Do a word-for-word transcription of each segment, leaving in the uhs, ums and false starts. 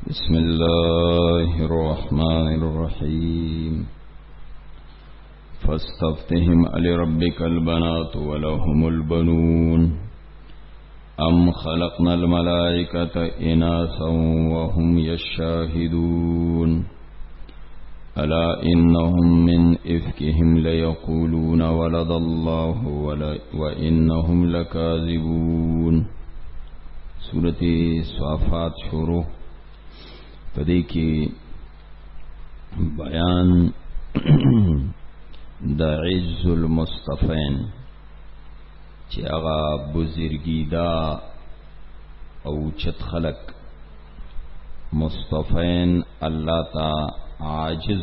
بسم الله الرحمن الرحيم فاستفتهم لربك البنات ولهم البنون أم خلقنا الملائكة إناثا وهم يشاهدون ألا إنهم من إفكهم ليقولون ولد الله وإنهم لكاذبون. سورة صافات شروع پدې کې بیان د عز المصطفین چې هغه بزرګی دا او چت خلق مصطفین الله تا عاجز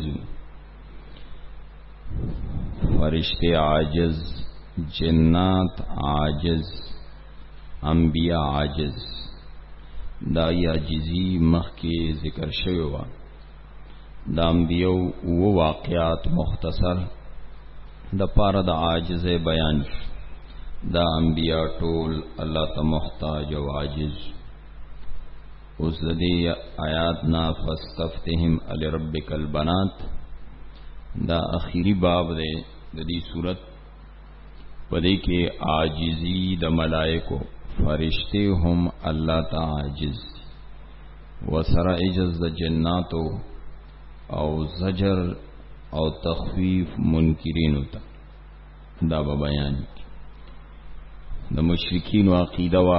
فرشتے عاجز جنات عاجز انبیاء عاجز دا عاجزی مخکې ذکر شوی و. دا انبیاء و واقعات مختصر د پاره د عاجز بیان دا انبیاء ټول الله ته محتاج او عاجز. اوس د دې آیات نا فاستفتهم لربک البنات دا اخیری باب دی د دې صورت. پدې کې عاجزی د ملائکو فرشتے هم اللہ تا عاجز و سر عجز د جناتو او زجر او تخویف منکرینو تا دا با بیان د مشرکین و عقیده وا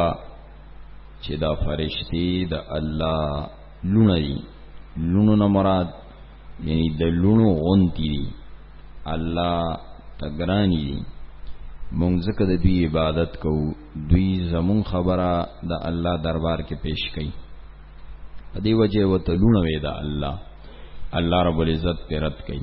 چې دا فرشتے د الله لونه دي. لونو نه مراد یعنی د لونو غونتی دي، الله تګرانی دي. مونږ ځکه د دوی عبادت کوو، دوی زمون خبره د الله دربار کې پیش کړي. په دې وجه وته لونه وې دا الله الله رب العزت پر رد کړي.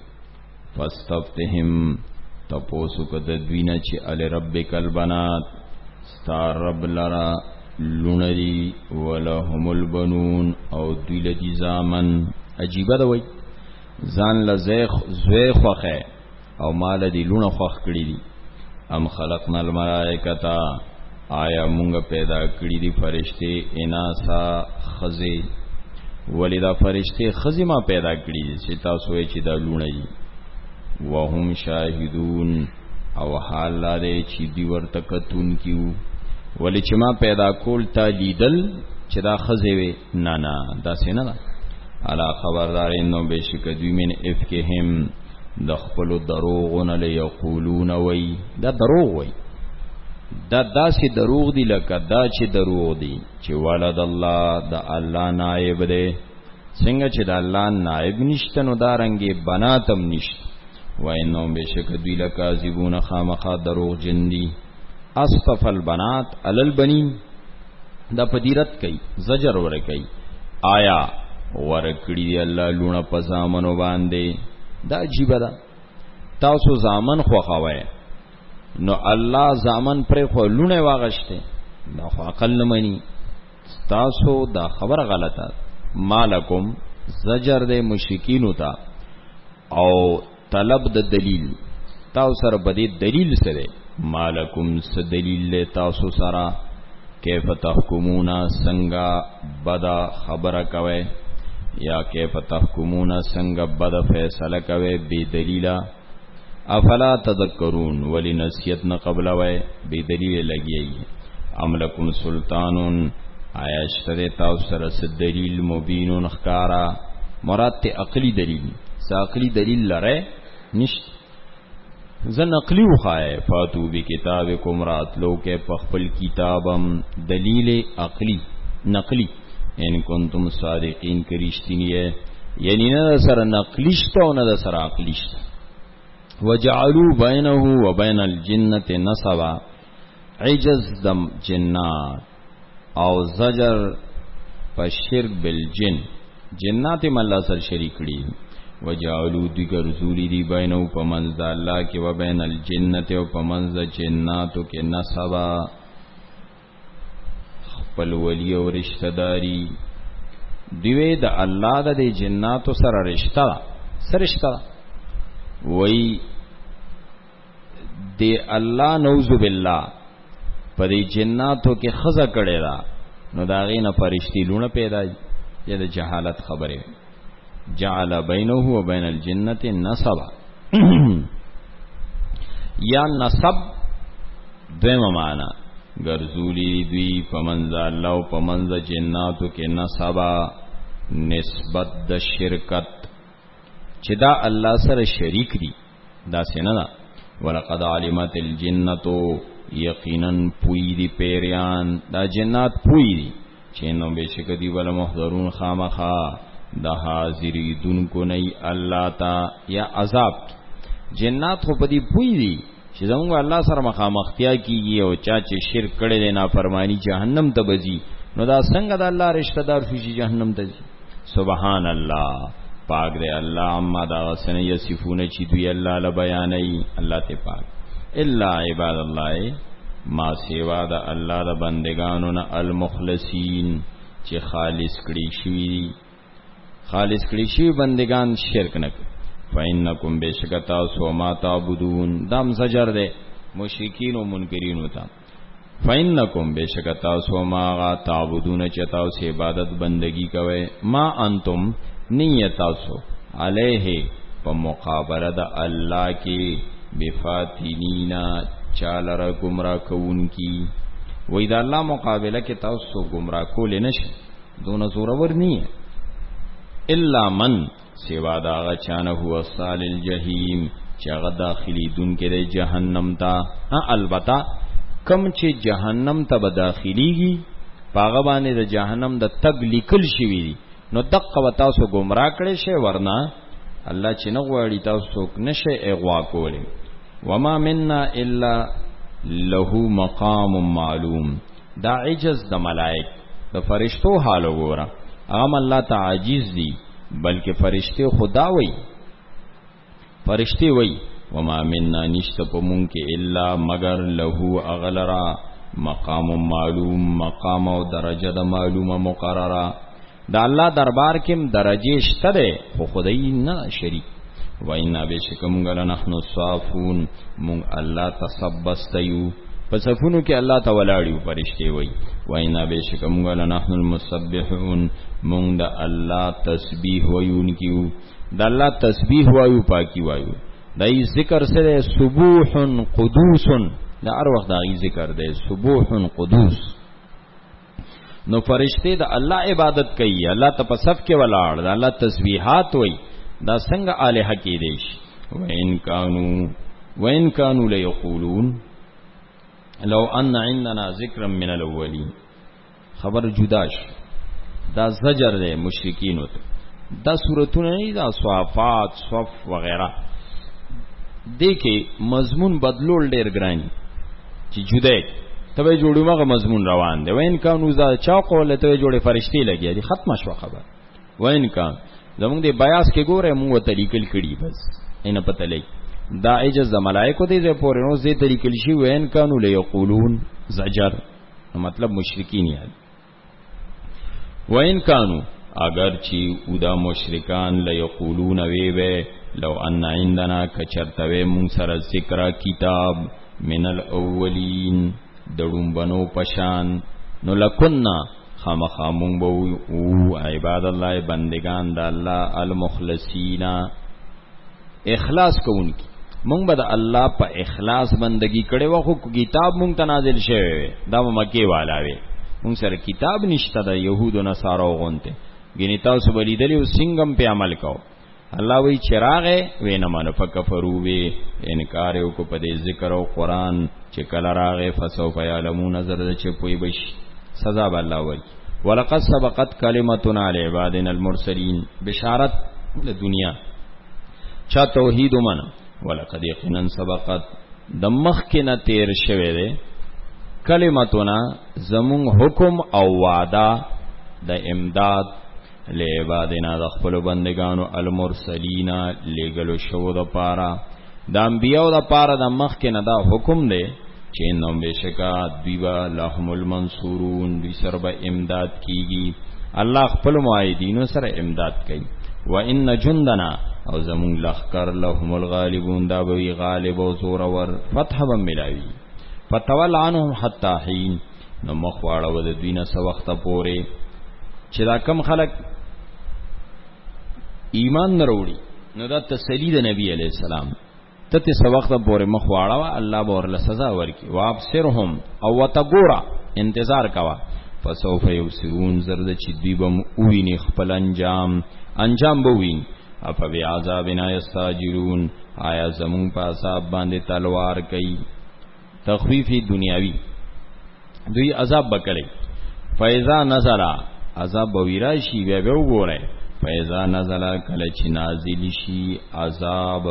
فاستفتهم تپوسو کده دوی نه چې ال ربک البنات ستار رب لرا لونری ولهم البنون او دوی لدی زامن. عجیبه ده وای ځان لزیخ زوی خوخه او مال دی لونه خوخ کړي دي. ام خلقنا الملائکتا آیا مونږ پیدا کړی دي فرشتے اناسا خزی. ولی دا فرشتے خزی ما پیدا کړی دي چې تاسو یې چې دا لونه دي. وهم شاهدون او حال لري چې دی ورته کتون کیو. ولی چې ما پیدا کول تا لیدل چې دا خزی وي نه نه دا سینه ده. الا خبردار انه بشک دوی من افکهم د خپل دروغون له یقولون وی دا دروغ وی دا داسې دروغ دی لکه دا چې دروغ دی چې ولد الله د الله نائب دی. څنګه چې د الله نائب نشته نو دا رنګي بناتم نشته. وای نو بشک دوی لکاذبون خامخا دروغ جن دی. اصطف البنات علی البنین دا پدیرت کوي زجر ور کوي. آیا ورکړي دی الله لونه پزامنو باندې. دا عجیب ده تاسو زامن خوخوي نو الله زامن پر خو لونه واغشته دا خو عقل نه مني. تاسو دا خبر غلطه. مالکم زجر د مشرکین وتا او طلب د دلیل. تاسو سره بده دلیل سره مالکم س دلیل له تاسو سره کیف تحکمون څنګه بدا خبره کوي یا کیف تحکمون څنګه بد فیصله کوي بی دلیلا. افلا تذکرون ولی نصیحت نه قبل وای بی دلیل لګی. ام لکم سلطانون آیا شته تاسو سره س دلیل مبین خکارا. مراد ته عقلی دلیل. س عقلی دلیل لره نشته. زن عقلی وخای فاتو بی کتابکم راتلو کې پخپل کتابم دلیل عقلی نقلی ان کنتم صادقین کرشتینی ہے یعنی نه سر نقلیشتا و نه سر عقلیشتا. وجعلوا بینه و بین الجنة نصبا عجز دم جنات او زجر پا شرک بالجن جنات ملا سر شریک کړي. وجعلوا دیگر زولی دی بینه پا منز دا اللہ کی و بین الجنة و پا منز دا جناتو کے نصبا پل ولی او رشتہ داری. دیوی دا اللہ دا دی جناتو سر رشتہ سر رشتہ وی دی اللہ نوذ باللہ پا دی جناتو کی خزا کڑی دا نو داغی نا فرشتی لونه پیدا دی. یا د جهالت خبره جعل بینه و بین الجنه نسبا یا نسب دویمه معنا ګرځولی دوی پمنځ الله او پمنځ جناتو کې نسبا نسبت د شرکت چې دا الله سره شریک دي دا څنګه ولقد علمت الجنه یقینا پوی دی پیریان دا جنات پوی دی چینو بیشک دی ولا محضرون خامخا دا حاضری دن کو نئی اللہ تا یا عذاب جنات خو پدی پوی دی چې زموږ الله سره مخامختیا کیږي او چا چې شرک کړي دی نافرمانی جهنم ته بځي نو دا څنګه د الله رشتہ دار شي جهنم ته ځي سبحان الله پاک دی الله اما دا سن یصفون چې دوی الله ل بیانای الله ته پاک الا عباد الله ما سیوا د الله د بندگانو نه المخلصین چې خالص کړي شي خالص کړي شي بندگان شرک نه فینکم بشکتا سو ما تعبدون دم زجر دے مشرکین و منکرین ہوتا فینکم بشکتا سو ما تعبدون چتاو سے عبادت بندگی کوئے ما انتم نیتاسو علیہ پا مقابلہ دا اللہ کی بفاتنینا چالر گمراہ کون کی وی دا اللہ مقابلہ کے تاسو گمراہ کو لنش دون زورور نہیں ہے الا من سوا دا غچانه هو صال الجحیم چې هغه داخلي دن کې د جهنم ته البته کم چې جهنم ته به داخليږي پاغه باندې د جهنم د تګ لیکل شوی نو دقه و تاسو گمراه کړي شي ورنه الله چې نه غواړي تاسو نشه اغوا کولی وما منا الا له مقام معلوم دا عجز د ملائک د فرشتو حال وګوره اغم الله تعجیز دی بلکہ فرشتے خدا وئی فرشتے وئی وما مننا نشت پمون کے الا مگر لہو اغلرا مقام معلوم مقام و درجہ دا معلوم مقررہ دا اللہ دربار کم درجے شتدے خو خدای نا شریک وینا بے شکم گل نحن صافون مون اللہ تصبستیو پسفونو کې الله تعالی فرشتي وای وینا به شکم غل نحن المسبحون مونږ د الله تسبیح وایون کیو د الله تسبیح وایو پاکي وایو دای ذکر سره سبوح قدوس دا هر وخت دای ذکر دی سبوح قدوس نو فرشتي د الله عبادت کوي الله ته په صف کې ولاړ د الله تسبیحات وای دا څنګه الہ کې دیش وین کانو وین کانو ليقولون لو ان عندنا ذکرا من الاولین خبر جداش دا زجر دے مشرکین ہوتا دا صورتونه نہیں دا صوافات صف وغیرہ دیکھے مضمون بدلول ډیر ګرانی چې جدا تبه جوړو مغه مضمون روان دی وین کانو ذا چا قول ته جوړه فرشتي لګي دي ختم شو خبر وین کان زمونږ دی بیاس کې ګوره مونږ ته لیکل کړي بس اینه پته لګي دا عجز د ملائکو دی زه پورې نو زه طریقې لشي وین کانو ليقولون زجر مطلب مشرکین یاد وین کانو اگر چی اودا مشرکان ليقولون وی وی لو ان عندنا کچرتوی مون سره ذکر کتاب من الاولین دړم بنو پشان نو لکنا خامخامون بو او عباد الله بندگان د الله المخلصین اخلاص کوونکی مونږ به د الله په اخلاص بندگی کړي وخو کتاب مونږ ته نازل شوی دا مکه والا وي مونږ سره کتاب نشته د يهودو نصارو غونته ګینه تاسو بلیدلی او سنگم په عمل کو الله وی چراغ وینه من فکفرو وی انکار یو کو په دې ذکر او قران چې کله راغه فسو فیعلمون نظر چې پوي بش سزا به الله وی ولقد سبقت کلمتنا لعبادنا المرسلین بشارت د دنیا چا توحید ومن ولقد یقینا سبقت د مخکنه تیر شوه ده کلمتنا زمون حکم او وعده د امداد لعبادنا د خپل بندگانو المرسلین لګلو شو د پارا د انبیاء د پارا د مخکنه دا حکم ده چې نو بشکا دیوا لهم المنصورون دوی سره به امداد کیږي الله خپل موعدینو سره امداد کوي و ان جندنا او زمون لخکر لهم الغالبون دا بوی غالب و زور ور فتح بم ملاوی فتول عنهم حتی حین نو مخواړه و د دوی نه سو وخت پورې چې دا کم خلق ایمان نه وروړي نو دا تسلی د نبی علیہ السلام ته څه وخت پورې مخ واړه الله به ورله سزا ورکړي وابصرهم او وتګورا انتظار کوا فسوف یبصرون زرد چې دوی به وویني خپل انجام انجام به وویني اپا بی عذابنا یستاجرون آیا زمون پا عذاب باندې تلوار کئی تخفیفی دنیاوی دوی عذاب بکڑی فیضا نزلا عذاب بویراشی بیا بیو گو رہے فیضا نزلا کلچ نازل شی عذاب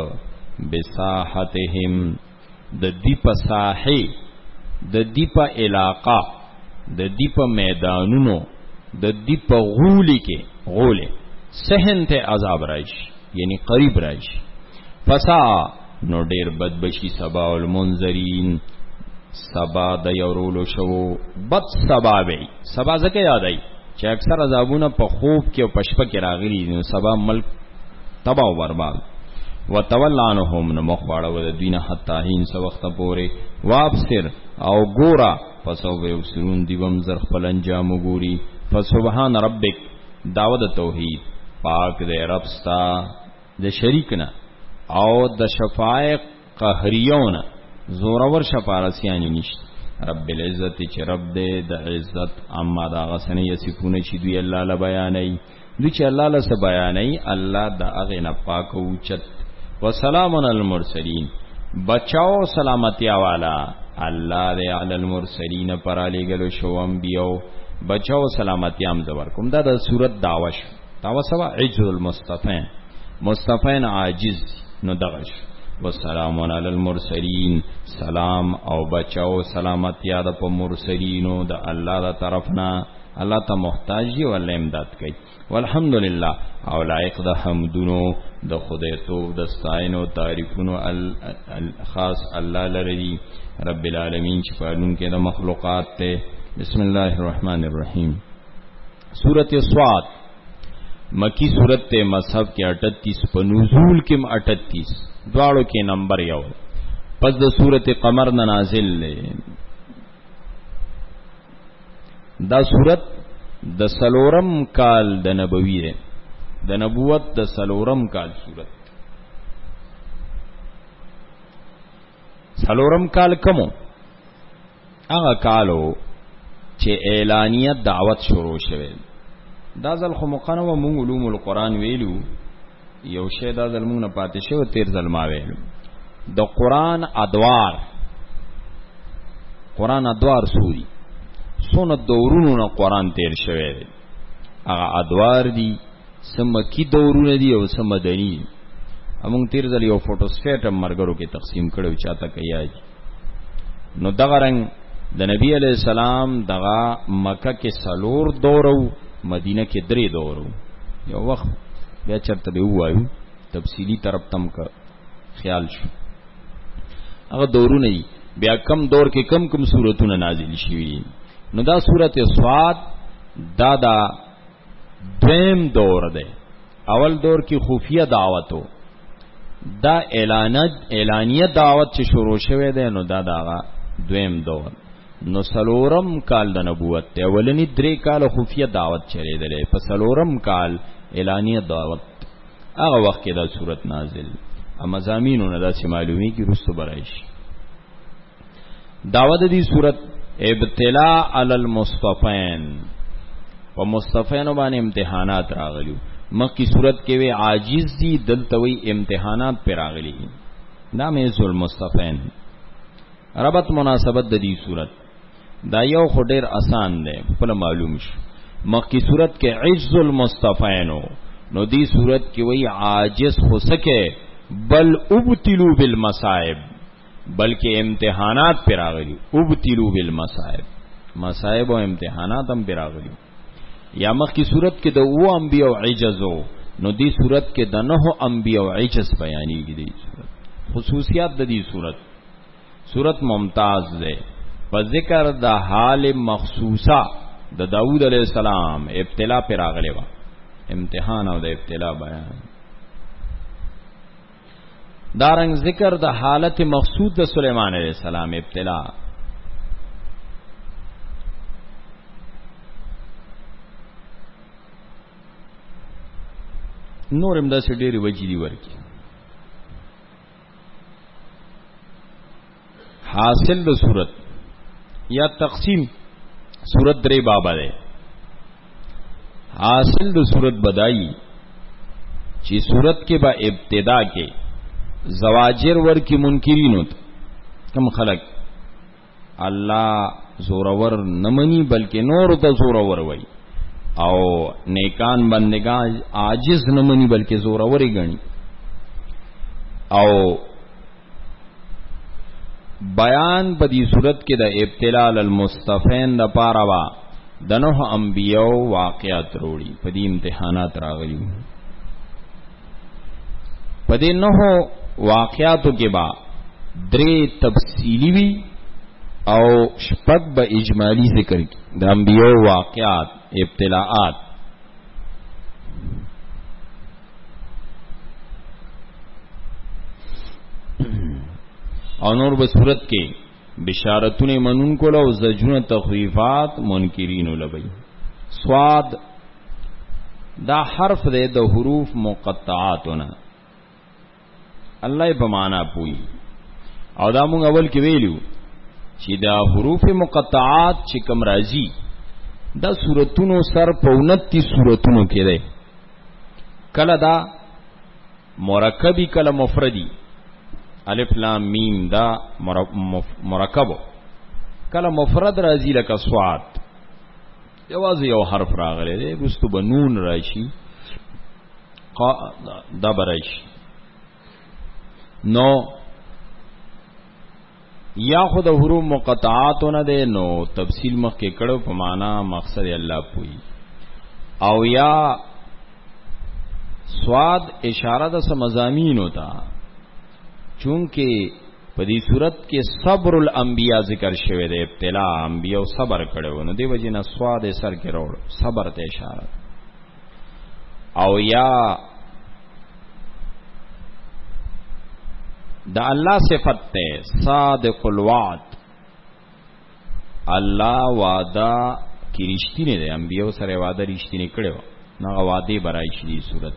بساحتهم د دی پا ساحی د دی پا علاقہ د دی پا میدانونو د دی پا غولی کے غولی سہن تے عذاب رائش یعنی قریب رائش فسا نو ډیر بد بشي سبا المنذرین سبا د یورولو شو بد سبا وی سبا زکه یادای چې اکثر عذابونه په خوب کې او پشپ کې راغلي نو سبا ملک تباہ و برباد وتولعنهم نو مخواړه د دینه حتا هین سو وخت پورې وابصر او ګورا پسو وبصرون دیوم زر خپل انجام ګوري فسبحان ربک داود توحید پاک دے رب ستا د شریکنا او د شفاعت قهریون زورور شفارسیانی نشت رب العزت چې رب دے د عزت اما دا غسنی یسفونه چې دوی الله ل بیانای دوی چې الله ل س بیانای الله د اغه نه پاک او چت وسلام علی المرسلین بچاو سلامتی والا الله دے علی المرسلین پر علی گلو شو انبیو بچاو سلامتی ام زبر کوم دا د صورت داوش داوا سوا عجز المصطفین مصطفین عاجز نو دغش والسلام علی المرسلین سلام او بچاو سلامتی یاد په مرسلینو د الله د طرفنا الله ته محتاج دی ول امداد کوي والحمدلله او لایق د حمدونو د خدای توب د ستاینو تعریفونو خاص الله لری رب العالمین چې پالون کې د مخلوقات ته بسم الله الرحمن الرحیم سورۃ الصاد مکی سورت تے مصحف کے اٹھتیس پا نزول کم اٹھتیس دوارو کے نمبر یو پس دا سورت قمر نازل لے دا سورت دا سلورم کال دا نبوی رے دا نبوت دا سلورم کال سورت سلورم کال کمو آغا کالو چه اعلانیت دعوت شروع شوید دا ځل خو مقنه و مونږ علوم القرآن ویلو یو شی دا ځل مونږ نه پاتې شو تیر ځل ما ویلو د قرآن ادوار قرآن ادوار سوري سونه دورونو نه قرآن تیر شوی دی هغه ادوار دي سمکی دورونه دي او سمدنی همون تیر ځل یو فوټو سټیټ مرګرو کې تقسیم کړو چاته کوي نو دغه رنگ د نبی علیہ السلام دغه مکه کې سلور دورو مدینه کې درې دورو یو وخت بیا چرته به وایو تفصیلی طرف تم کا خیال شو هغه دورونه بیا کم دور کې کم کم سورتونه نازل شوي نو دا سورت صاد دا دا دویم دور ده اول دور کې خفیه دعوتو دا اعلانات اعلانیه دعوت چې شروع شوه ده نو دا دا دویم دور نو سلورم کال د نبوت ته ولنی درې کال خفیه دعوت چره ده په سلورم کال اعلانیه دعوت هغه وخت کې دا صورت نازل اما زمینو نه دا چې معلومی کی رسو برایش دعوت دی صورت ابتلاء علی المصطفین و مصطفین باندې امتحانات راغلیو مخکې صورت کې وی عاجز دي دلته وی امتحانات پر راغلي نام یې المصطفین ربط مناسبت د دې صورت دا یو خډیر آسان دی په معلوم شو مخکې صورت کې عجز المصطفین نو دې صورت کې وی عاجز هو سکے بل ابتلوا بالمصائب بلکہ امتحانات پر راغلی ابتلوا بالمصائب مصائب او امتحانات هم پر راغلی یا مخکې صورت کې د او انبیاء او عجزو نو دې صورت کې د نه انبیاء او عجز بیانېږي دې صورت خصوصیات د دې صورت صورت ممتاز ده په ذکر د حال مخصوصه د داوود علیہ السلام ابتلا پر راغلی و امتحان او د ابتلا بیان دارنگ ذکر د حالت مقصود د سلیمان علیہ السلام ابتلا نور هم داسې ډېرې وجې دي ورکې. حاصل د صورت یا تقسیم صورت درې بابا ده. حاصل د صورت بدایي چې صورت کې با ابتدا کې زواجر ورکی منکرینو کم خلق الله زورور نمنی بلکې نور ته زورور وای او نیکان بندگان عاجز نمنی بلکې زوروري غني او بیان په دې صورت کې د ابتلال المصطفین د پاره وا د نوح انبیو واقعات وروړي په دې امتحانات راغلي. په دې نوح واقعاتو کې با درې تفصیلی وی او شپږ به اجمالی ذکر کی د انبیو واقعات ابتلاءات. او نور به صورت کې بشارتونه منون کول او زجرونه تخویفات منکرین لبی. صاد دا حرف دے د حروف مقطعاتنا الله په معنا پوي او دا مونږ اول کې ویلو چې دا حروف مقطعات چې کوم راځي دا سورتونو سر په انتیس سورتونو کې ده. کله دا مرکبی کله مفردی الف لام میم دا مرکبو کله مفرد راځي لکه صاد یوازې یو حرف راغلی دی رستو به نون راشي دا براشي. نو یا خود حروف مقطعاتو نه ده نو تفصیل مخ کې کړو په معنا مقصد الله پوي او یا صاد اشاره د سمزامین ہوتا چونکه په دې صورت کې صبر الانبیاء ذکر شوی دی. ابتلا انبیاء صبر کړو نو دی وجنه صاد سر کې راوړ صبر ته اشاره او یا دا الله صفت ته صادق الوعد الله وعده کی رښتینی دی انبیاء سره وعده رښتینی کړو نو وعده برای شي صورت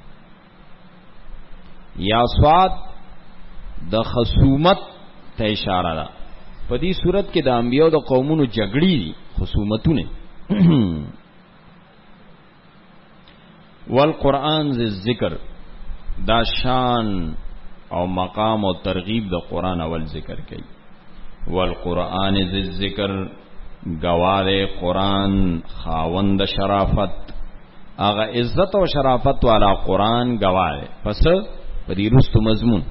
یا صاد د خصومت ته اشاره ده. په دې صورت کې د انبیاء د قومونو جګړې خصومتونه والقرآن ذی ذکر دا شان او مقام او ترغیب د قرآن اول ذکر کوي. والقرآن ذی ذکر گواره قرآن خاوند شرافت اغا عزت او شرافت والا قرآن گواره. پس په دې رستو مضمون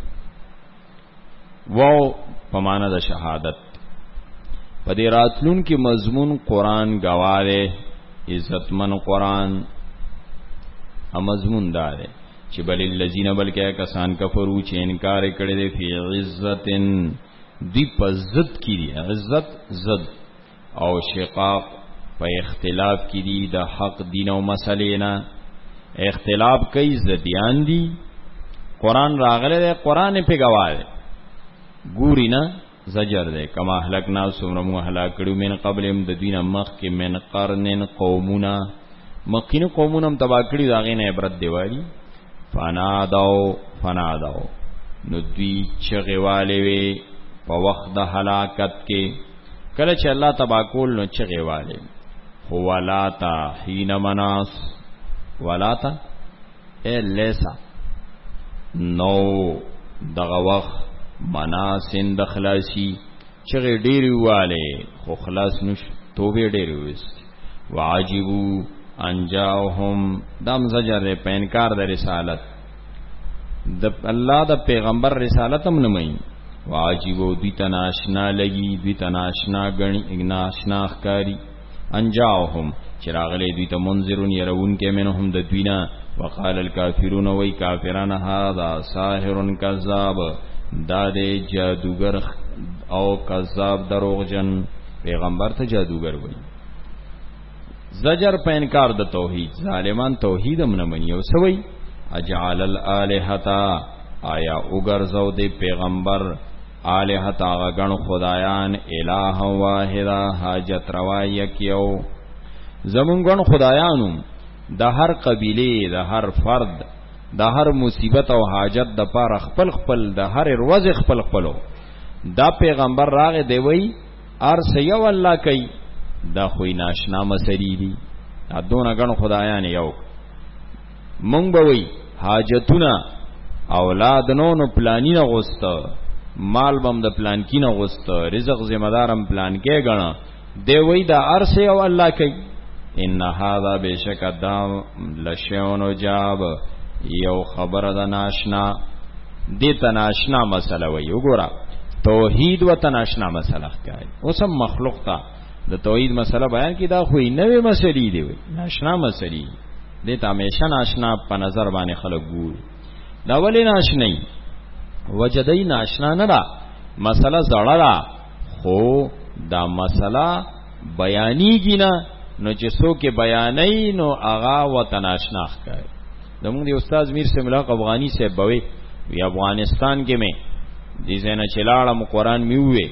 وو پمانه د شهادت په دې راتلون کې مضمون قرآن گواره عزتمن قرآن ا مضمون دار چې بل الذین بلکې کسان کفرو چې انکار کړي دي فی عزتن دی په ضد کې دي عزت ضد او شقاق په اختلاف کې دي د حق دین او مسلې نه اختلاف کوي زديان دي. قرآن راغله ده قرآن په گواه ګوري نه زجر ده کما هلکنا سمرمو هلاک کړو من قبلم د دین مخ کې من قرنن قومنا مخکینو قومونم تبا کړی دا غینه عبرت دیوالي. فناداو فناداو نو دوی چغواله وی په وخت د هلاکت کې کله چې الله تبا کول نو چغواله هو لاتا حين مناس ولاتا ا لیسا نو دغه وخت مناسن د خلاصي چغې ډېری واله خو خلاص نش توبه ډېری وست. واجبو انجاهم دم زجر په انکار د رسالت د الله د پیغمبر رسالت هم نه مې. واجبو دوی تناشنا لګي دوی تناشنا غني اغناشنا ښکاری انجاهم چراغله دوی ته منذرون يرون کې منهم د دوینا. وقال الكافرون وای کافرون هذا ساحر کذاب دا دې جادوگر او کذاب دروغجن پیغمبر ته جادوگر وای. زجر په انکار د توحید ظالمان توحید هم نه مني او سوي اجعل الالهتا آیا وګرځاو د پیغمبر الہتا غن خدایان الہ واحدا حاجت روا یکیو زمون غن خدایانو د هر قبیله د هر فرد د هر مصیبت او حاجت د پاره خپل خپل د هر روز خپل خپلو دا پیغمبر راغه دی وی ارس یو الله کوي دا خوې ناشنا مسری دي دا دونه غن خدایان یو مونږ به وی حاجتونه اولاد نو نو پلانی نه غوسته مال بم د پلان کی نه غوسته رزق ذمہ دارم پلان کې غنا دی وی دا ارس یو الله کوي ان هذا بشک دام لشون جاب یو خبر د ناشنا دې تناشنا مسله وی وګوره توحید و تناشنا مسله کوي اوسم مخلوق ته د توحید مسله بیان کی دا خو نوې مسلې دی وی ناشنا مسلې دې ته همیشه ناشنا په نظر باندې خلک ګوري دا ولې ناشنی وجدای ناشنا نه دا مسله زړه دا خو دا مسله بیانېږي نه نو چې څوک بیانای نو اغا و تناشنا کوي زموږ دی استاد میر سملاق افغانی صاحب بوي وی افغانستان کې مې دې زنه چلاړم قرآن می وې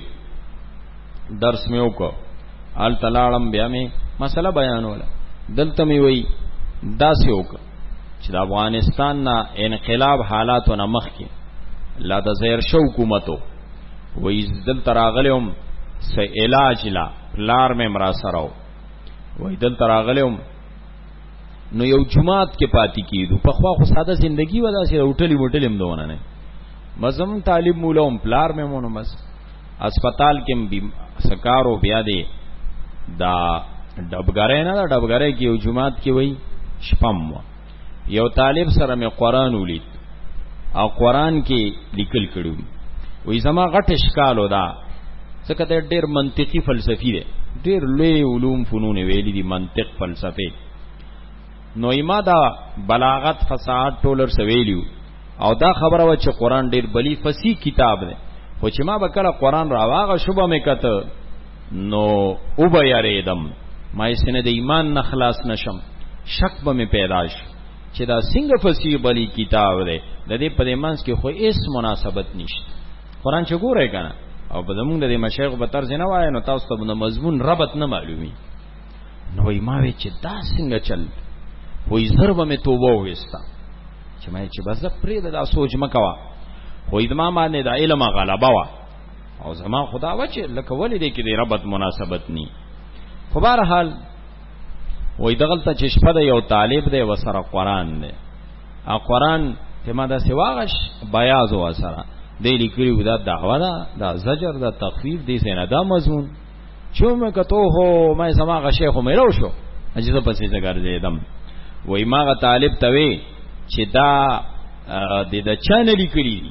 درس مې وکړ ال تلاړم بیا مې مسله بیانوله دلته مې وی داسې وکړ چې د افغانستان نه انقلاب حالاتو نه مخ کې لا د زیر شو حکومتو وې دل تراغلم سه علاج لا لار مې مرا سره وای دل تراغلم نو یو جماعت کې پاتې کیدو په خوا خو ساده زندگی ودا سي وټلی وټلم دونه نه مزم طالب مولوم پلار مې مونږ بس اسپیټال کې سکارو بیا دی دا ډبګره نه دا ډبګره کې یو جماعت کې وای شپم یو طالب سره مې قران ولید او قران کې لیکل کړو وای زما غټ اشکال ودا څنګه ته ډېر منطقي فلسفي دی ډېر لوی علوم فنون ویلي دي منطق فلسفه نو ایما دا بلاغت فصاحت ټولر سویلیو او دا خبره و چې قران ډېر بلی فصیح کتاب دی خو چې ما به کله قران راواغه شوبه مې کته نو او به یریدم ما یې سینه د ایمان نه خلاص نشم شک به مې پیدا شي چې دا څنګه فصیح بلی کتاب دی د دې په منځ کې خو هیڅ مناسبت نشته قران چې ګورې کنه او په زمونږ د مشایخ په طرز نه وای نو تاسو ته د مضمون ربط نه معلومي نو یې ما وی چې دا څنګه چل وې ضرب مې توبه وستا چې مې چې بس پرې دا سوچ مکوا خو دې ما باندې د علم غلبه وا او زما خدا و چې لکه ولې دې کې د ربط مناسبت ني خو بهر حال وې دغلته چې شپه د یو طالب دی وسره قران دی ا قران ته ما دا سیواغش بیاض و سره دی لیکلی دا دعوه دا دا زجر دا تخفیف دی سینه دا مضمون چومه کتو هو ما سماغه شیخ مې رو شو اجازه پسې څنګه دم وای ماغه طالب توی چې دا د د چانه لیکلی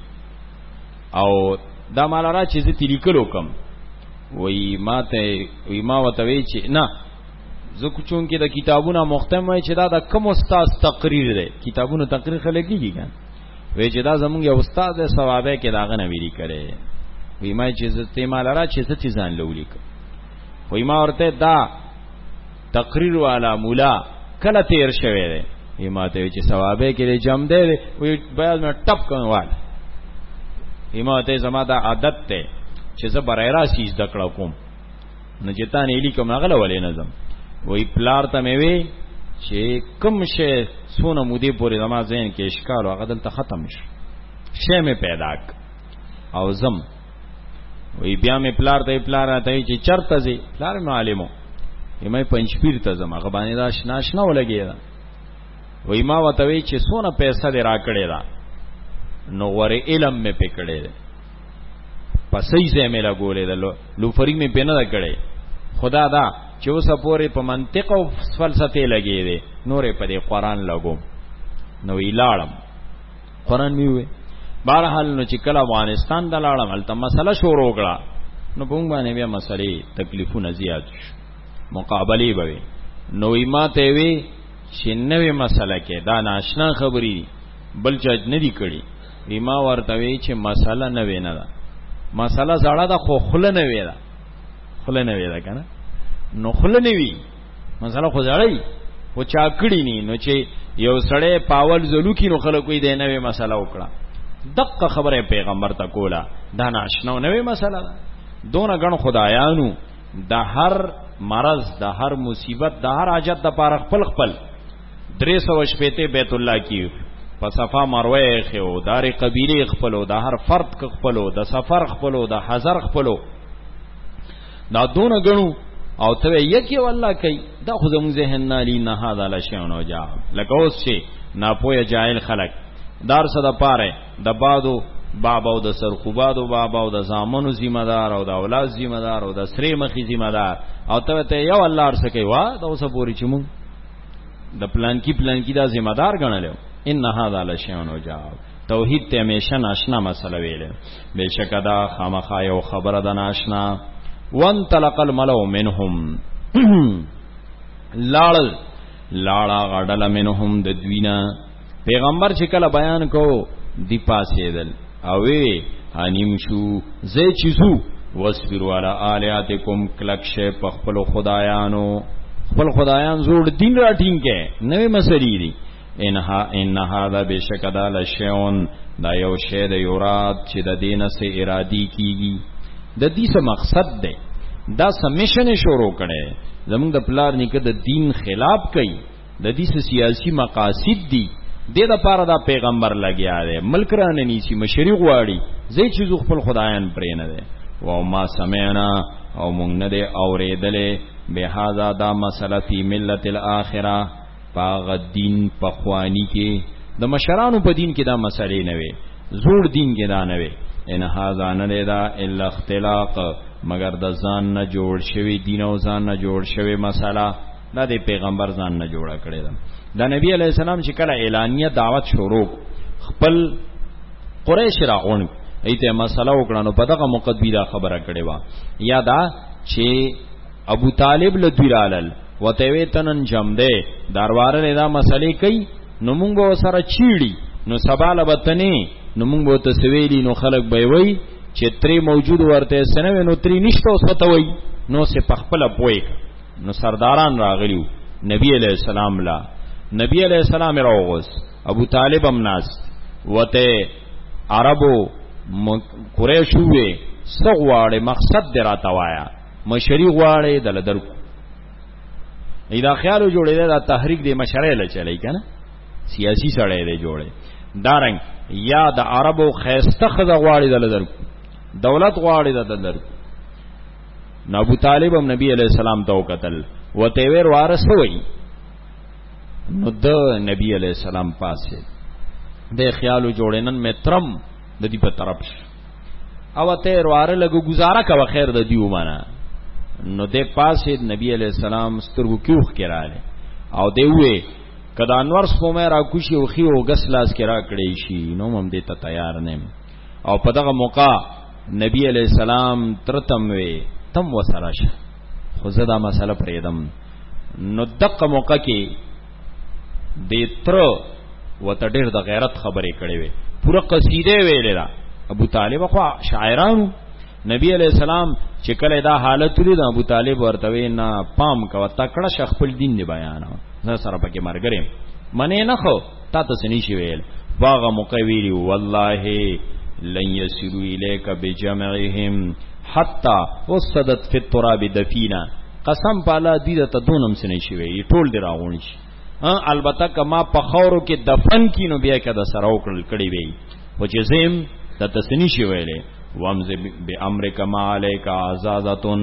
او دا مال را چې زه لیکلو کم وای ما ته وای ما وتوی چې نه زه کوچون کې د کتابونو مختم وای چې دا د کوم استاد تقریر دی کتابونو تقریر خلګي کیږي وی چې دا زمونږ یو استاد د ثوابه کې داغه نه ویلي کړي وی ما چې زته مال را چې څه ځان لولیک وی ما ورته دا تقریر والا مولا کله تیر شوی دی وی ما ته چې ثوابه کې جمع دی وی بیاز مې ټپ کوموال وی ما ته زما دا عادت ته چې زه برایرا سیز دکړه کوم نه جتا نه لیکم هغه ولې نظم وی پلار ته مې وی چې کوم شی سونه مودي پورې زما ذهن کې اشکال او غدل ته ختم شي شی مې پیدا او زم وی بیا مې پلار ته پلار ته چې چرته زی پلار مې عالمو یمه پنځپیر ته زما غبانې دا شناشنا ولګی دا وی ما وتوی چې سونه پیسې دې را کړې دا نو ور علم مې پکړې ده پسې زې مې لا ګولې ده لو فری مې پنه دا کړې خدا دا چې اوسه پورې په منطق او فلسفه لګې دي نورې په دې قران لګوم نو ویلاړم قران می وې بهرحال نو چې کله افغانستان د لاړم هلته مسله شروع کړه نو په موږ باندې بیا مسلې تکلیفونه زیات مقابله به نو ایماته وی چې نوې مسله کې دا ناشنا خبري بل چا نه دی کړي ایما ورته وی چې مسله نه وینا ده مسله زړه ده خو خله نه وی ده خله نه وی ده کنه نو خله نه وی مسله خو زړی و چا کړي ني نو چې یو سړی پاول زلو کې نو خلک وی ده نوې مسله وکړه دغه خبره پیغمبر ته کوله دا ناشنا نوې مسله ده دونه غن خدایانو د هر مرض د هر مصیبت د هر حاجت د پاره خپل خپل درې سو شپته بیت الله کی په صفا مروه خو دار قبیله خپلو د هر فرد خپلو د سفر خپلو د حذر خپلو دا دون غنو او ته یکی والله کوي دا خو زموږ ذهن نه لی نه هاذا لشانو جا لکه اوس شي ناپوهه جاهل خلق دار صدا پاره د بادو بابا او د سرخوبادو بابا او د زامنو ذمہ دار او د اولاد ذمہ دار او د سری مخي ذمہ دار او ته ته یو الله ورسه کوي وا دا اوس پوری چمو د پلان کی پلان کی دا ذمہ دار غنلو ان هذا لشان وجاب توحید ته همیشه ناشنا مسله ویل بشکدا خامخا یو خبره د ناشنا وان تلق الملو منهم لاړ لاړه غړل منهم د دوینا پیغمبر چې کله بیان کو دی پاسېدل او وی انیم شو زې چیزو واسبروا علی الیاتکم کلکشه په خپل خدایانو خپل خدایان زوړ دین را ټینګه نوې مسلې دي انها ان هذا بشکدا لشیون دا یو شی د یورات چې د دینه سه ارادي کیږي د دې څه مقصد دی دا سمیشن شروع کړي زموږ د پلار نیکه د دین خلاف کوي د دې څه سیاسي مقاصد دي د دې لپاره دا پیغمبر لګیا دی ملک رانه نیسی مشری غواړي زې چې خپل خدایان پرې نه دی او ما سمعنا او مونږ نه دی اورېدلې به هاذا دا مسله فی ملت الاخره پاغ دین پخوانی کې د مشرانو په دین کې دا مسلې نه وي زوړ دین کې دا نه وي ان هاذا نه دا الا اختلاق مگر د ځان نه جوړ شوی دین او ځان نه جوړ شوی مسله دا د پیغمبر ځان نه جوړه کړی دا د نبی علی السلام چې کله اعلانیه دعوت شروع خپل قریش راغون ایته مسله وکړه نو په دغه مقدبیره خبره کړې و یا دا چې ابو طالب له دیرالل وته ویتنن جام ده درواره دا مسلې کوي نو موږ سره چیړي نو سباله بتنی نو موږ ته سویلی نو خلق به وای چې تری موجود ورته سنوي نو تری نشته اوس پته وای نو سه پخپل پوي نو سرداران راغلیو نبی علیہ السلام لا نبی علیہ السلام راوغس ابو طالب امناس وته عربو قریشو وی سغواړي مقصد دراته وایا مشری غواړي دل درکو ایدا خیالو جوړې دا تحریک دی مشرع له چلی کنه سیاسی سړی دی جوړې دارنګ یا د عربو خیسته خزه غواړي دل درکو دولت غواړي دل درکو نو ابو طالب هم نبی علیہ السلام ته وکتل وته ور وارث وای نو د نبی علیہ السلام پاسه د خیالو جوړینن مترم د دې په طرف او ته واره لګو گزاره کا خیر د دیو معنا نو د پاسه نبی علیہ السلام سترګو کیوخ کړهاله او دی وې کدا انور سپومه را کوشي او خي او غسلاس کرا کړی شي نو هم دې ته تیار نه او په دغه موقع نبی علیہ السلام ترتم وې تم وسره شه خو زدا مسله پرېدم نو دغه موقع کې د تر وته ډېر د غیرت خبرې کړې وې پوره قصیده ویلې دا ابو طالب خو شاعرانو نبی علیہ السلام چې کله دا حالت لري د ابو طالب ورته وینا پام کا تکړه شخ خپل دین دی بیان زه سره پکې مرګرم منه نه خو تا ته سني شي ویل باغ مقویلی والله لن يسروا اليك بجمعهم حتى وسدت في التراب دفینا قسم پالا دې ته دونم سني شي وی ټول دی راغونی شي البته کما په خورو کې دفن کینو بیا کده سره وکړل کړي وی او چې زم د تسنی شي ویلې وامز بامرک ما علیک عزازتن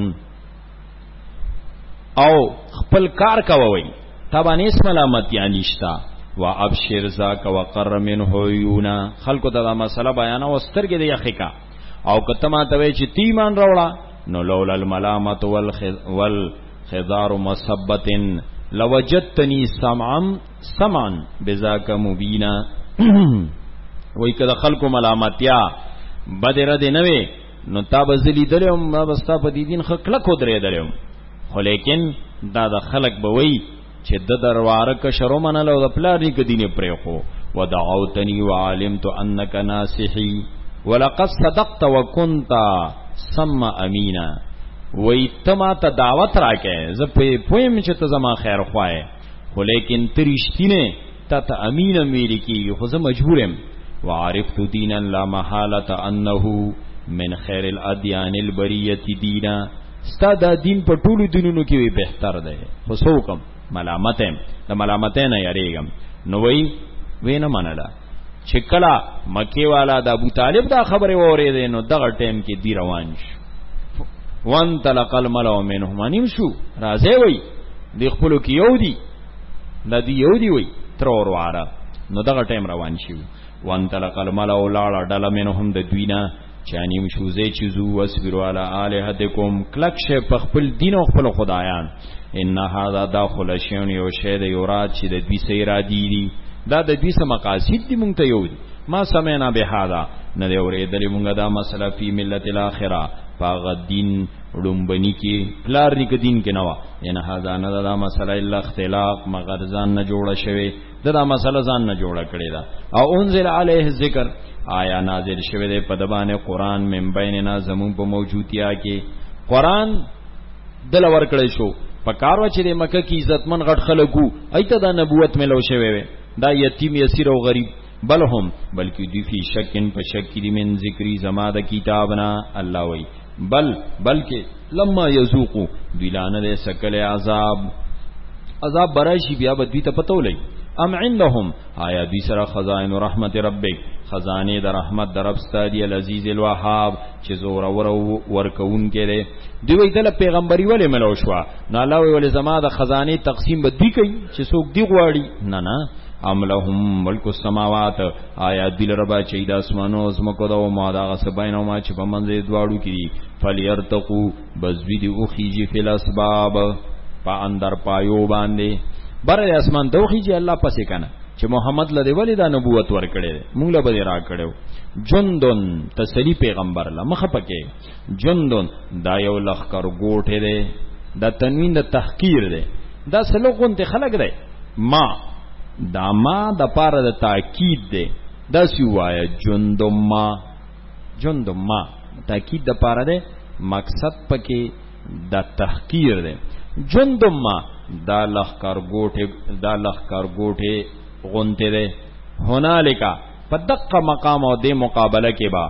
او خپل کار کوي تبانه اسم علامت یا نشتا وا ابشر ذاک وقر منه یونا خلق دا مسله بیان او سترګې دی یخکا او کته ما ته چې تیمان راوړه نو لولا الملامت والخضار مسبتن لوجدتنی سمعا سمعا بذاک مبینا وای کده خلق ملامتیا بدر دې نوې نو تا بزلی دلم ما بستا په دې دین خلق خو درې دلم خو لیکن دا د خلق به وای چې د درواره ک شرو منلو د پلاری ک دینه پرې خو ودعوتنی وعلمت انک ناصحی ولقد صدقت وكنت سم امینا وای تما ته دعوت راکې ز په پویم چې ته زما خیر خوای خو لیکن ترشتینه ته ته امین امیر کی خو زه مجبورم وعرفت دینا لا محاله انه من خیر الادیان البریه دینا ستاد دین په ټولو دینونو کې بهتر ده خو څوکم ملامت د ملامت نه یریګم نو وای وینه منله چې کلا مکی والا د ابو طالب دا خبره وریده نو دغه ټیم کې دی روان شو وان تلق الملأ منهم انیم شو راځي وای د خپل کې یو دی د دی یو دی وای تر ورواره نو دغه ټیم روان شو وان تلق الملأ لاړه ډله منهم د دوینا چانیم شو زې چیزو واسبروا علی الہتکم کلک شه په خپل دین او خپل خدایان ان هذا داخل شیون یو شه د یورات چې د دوی سې را دی دا د دوی سم مقاصد دي مونږ ته یو دي ما سمعنا بهذا نه دی اورېدلې مونږه دا مسله په ملت الاخره پاغ دین ړومبني کې پلار نیک دین کې نوا ان هذا نه دا مسله الا اختلاق مگر ځان نه جوړه شوی دا, دا مسله ځان نه جوړه کړی دا او انزل علیه ذکر آیا نازل شوی دی په دبانه قران من بیننا زمون په موجودیا کې قران دل ور کړی شو په کارو چې د مکه کې عزتمن غټ خلکو ایته دا نبوت ملو شوی دا یتیم یسیر او غریب بل هم بلکې دی فی شکن په شک کې من ذکری زما د کتابنا الله وی بل بلکې لما یذوقوا دلانه د سکل عذاب عذاب براشي بیا به دوی ته پتو لګي ام عندهم آیا دوی سره خزائن رحمت ربک خزانه د رحمت در رب ستادی العزیز الوهاب چې زور اور ورکون کړي دوی وی دل پیغمبري ولې ملو شو نه الله وی ول زما د خزانه تقسیم به دوی کوي چې څوک دی غواړي نه نه ام لهم ملک السماوات آیا دل ربا چې د اسمانو زمکو دا ما دا غسباینو ما چې په منځ دواړو کې فلیرتقو بزوی دی او خیجی فی الاسباب پا اندر پایو باندې بر اسمان دوخیجی الله پسې کنه چې محمد لدی ولی دا نبوت ور کړي مونږ له به را کړو جندن تسلی پیغمبر له مخه پکې جندن دا یو لخر ګوټه دی دا تنوین د تحقیر دی دا سلوغون ته خلق دی ما دا ما د پاره د تاکید دی دا سی وای جندم ما جندم ما تاکید د پاره دی مقصد پکې د تحقیر دی جندم ما دا لخر ګوټه دا لخر ګوټه غونته ده هنالک په دقه مقام او د مقابله کې با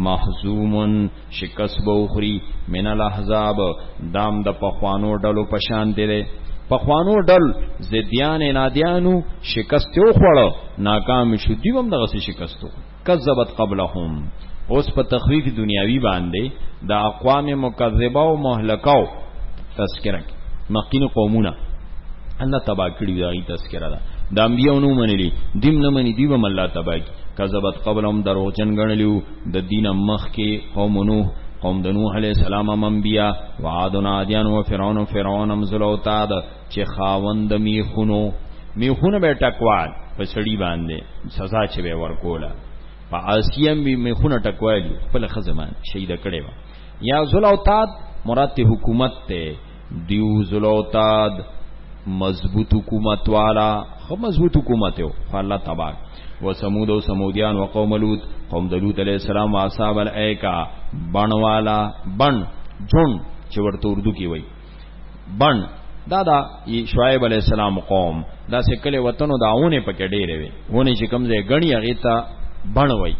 محزوم شکست بوخری من الاحزاب دام د پخوانو ډلو پشان دي پخوانو ډل زديان نادیانو شکست یو خوړو ناکام شو دیوم دغه شکستو کذبت قبلهم اوس په تخویف دنیاوی باندې د اقوام مکذبه او مهلکاو تذکرہ مخکینو قومونه الله تبا کړی دی تذکرہ ده د انبیاء نو منلی دیم نه منی دیو م الله تبا کی کذبت قبلهم دروغجن غنلیو د دین مخ کې قوم نوح قوم د نوح علیہ السلام ام انبیاء وعاد عادیان و فرعون و فرعون مزلوتاد چې خاوند میخونو میخونه به ټکوال په سړی باندې سزا چې به ورکوله په اسیم به میخونه ټکوال په خزمان شهید کړي وا یا زلوتاد مراد حکومت ته دیو زلوتاد مضبوط حکومت والا خو مضبوط حکومت یو الله تبارک و سمود و سمودیان و قوم لوط قوم د لوط علیہ السلام و اصحاب الایکا بن والا بن جون چې ورته اردو کې وای بن دادا شعیب علیہ السلام قوم دا سکله وطنو داونه پکې ډېرې وي ونه چې کمزې غنی هغه ته بن وای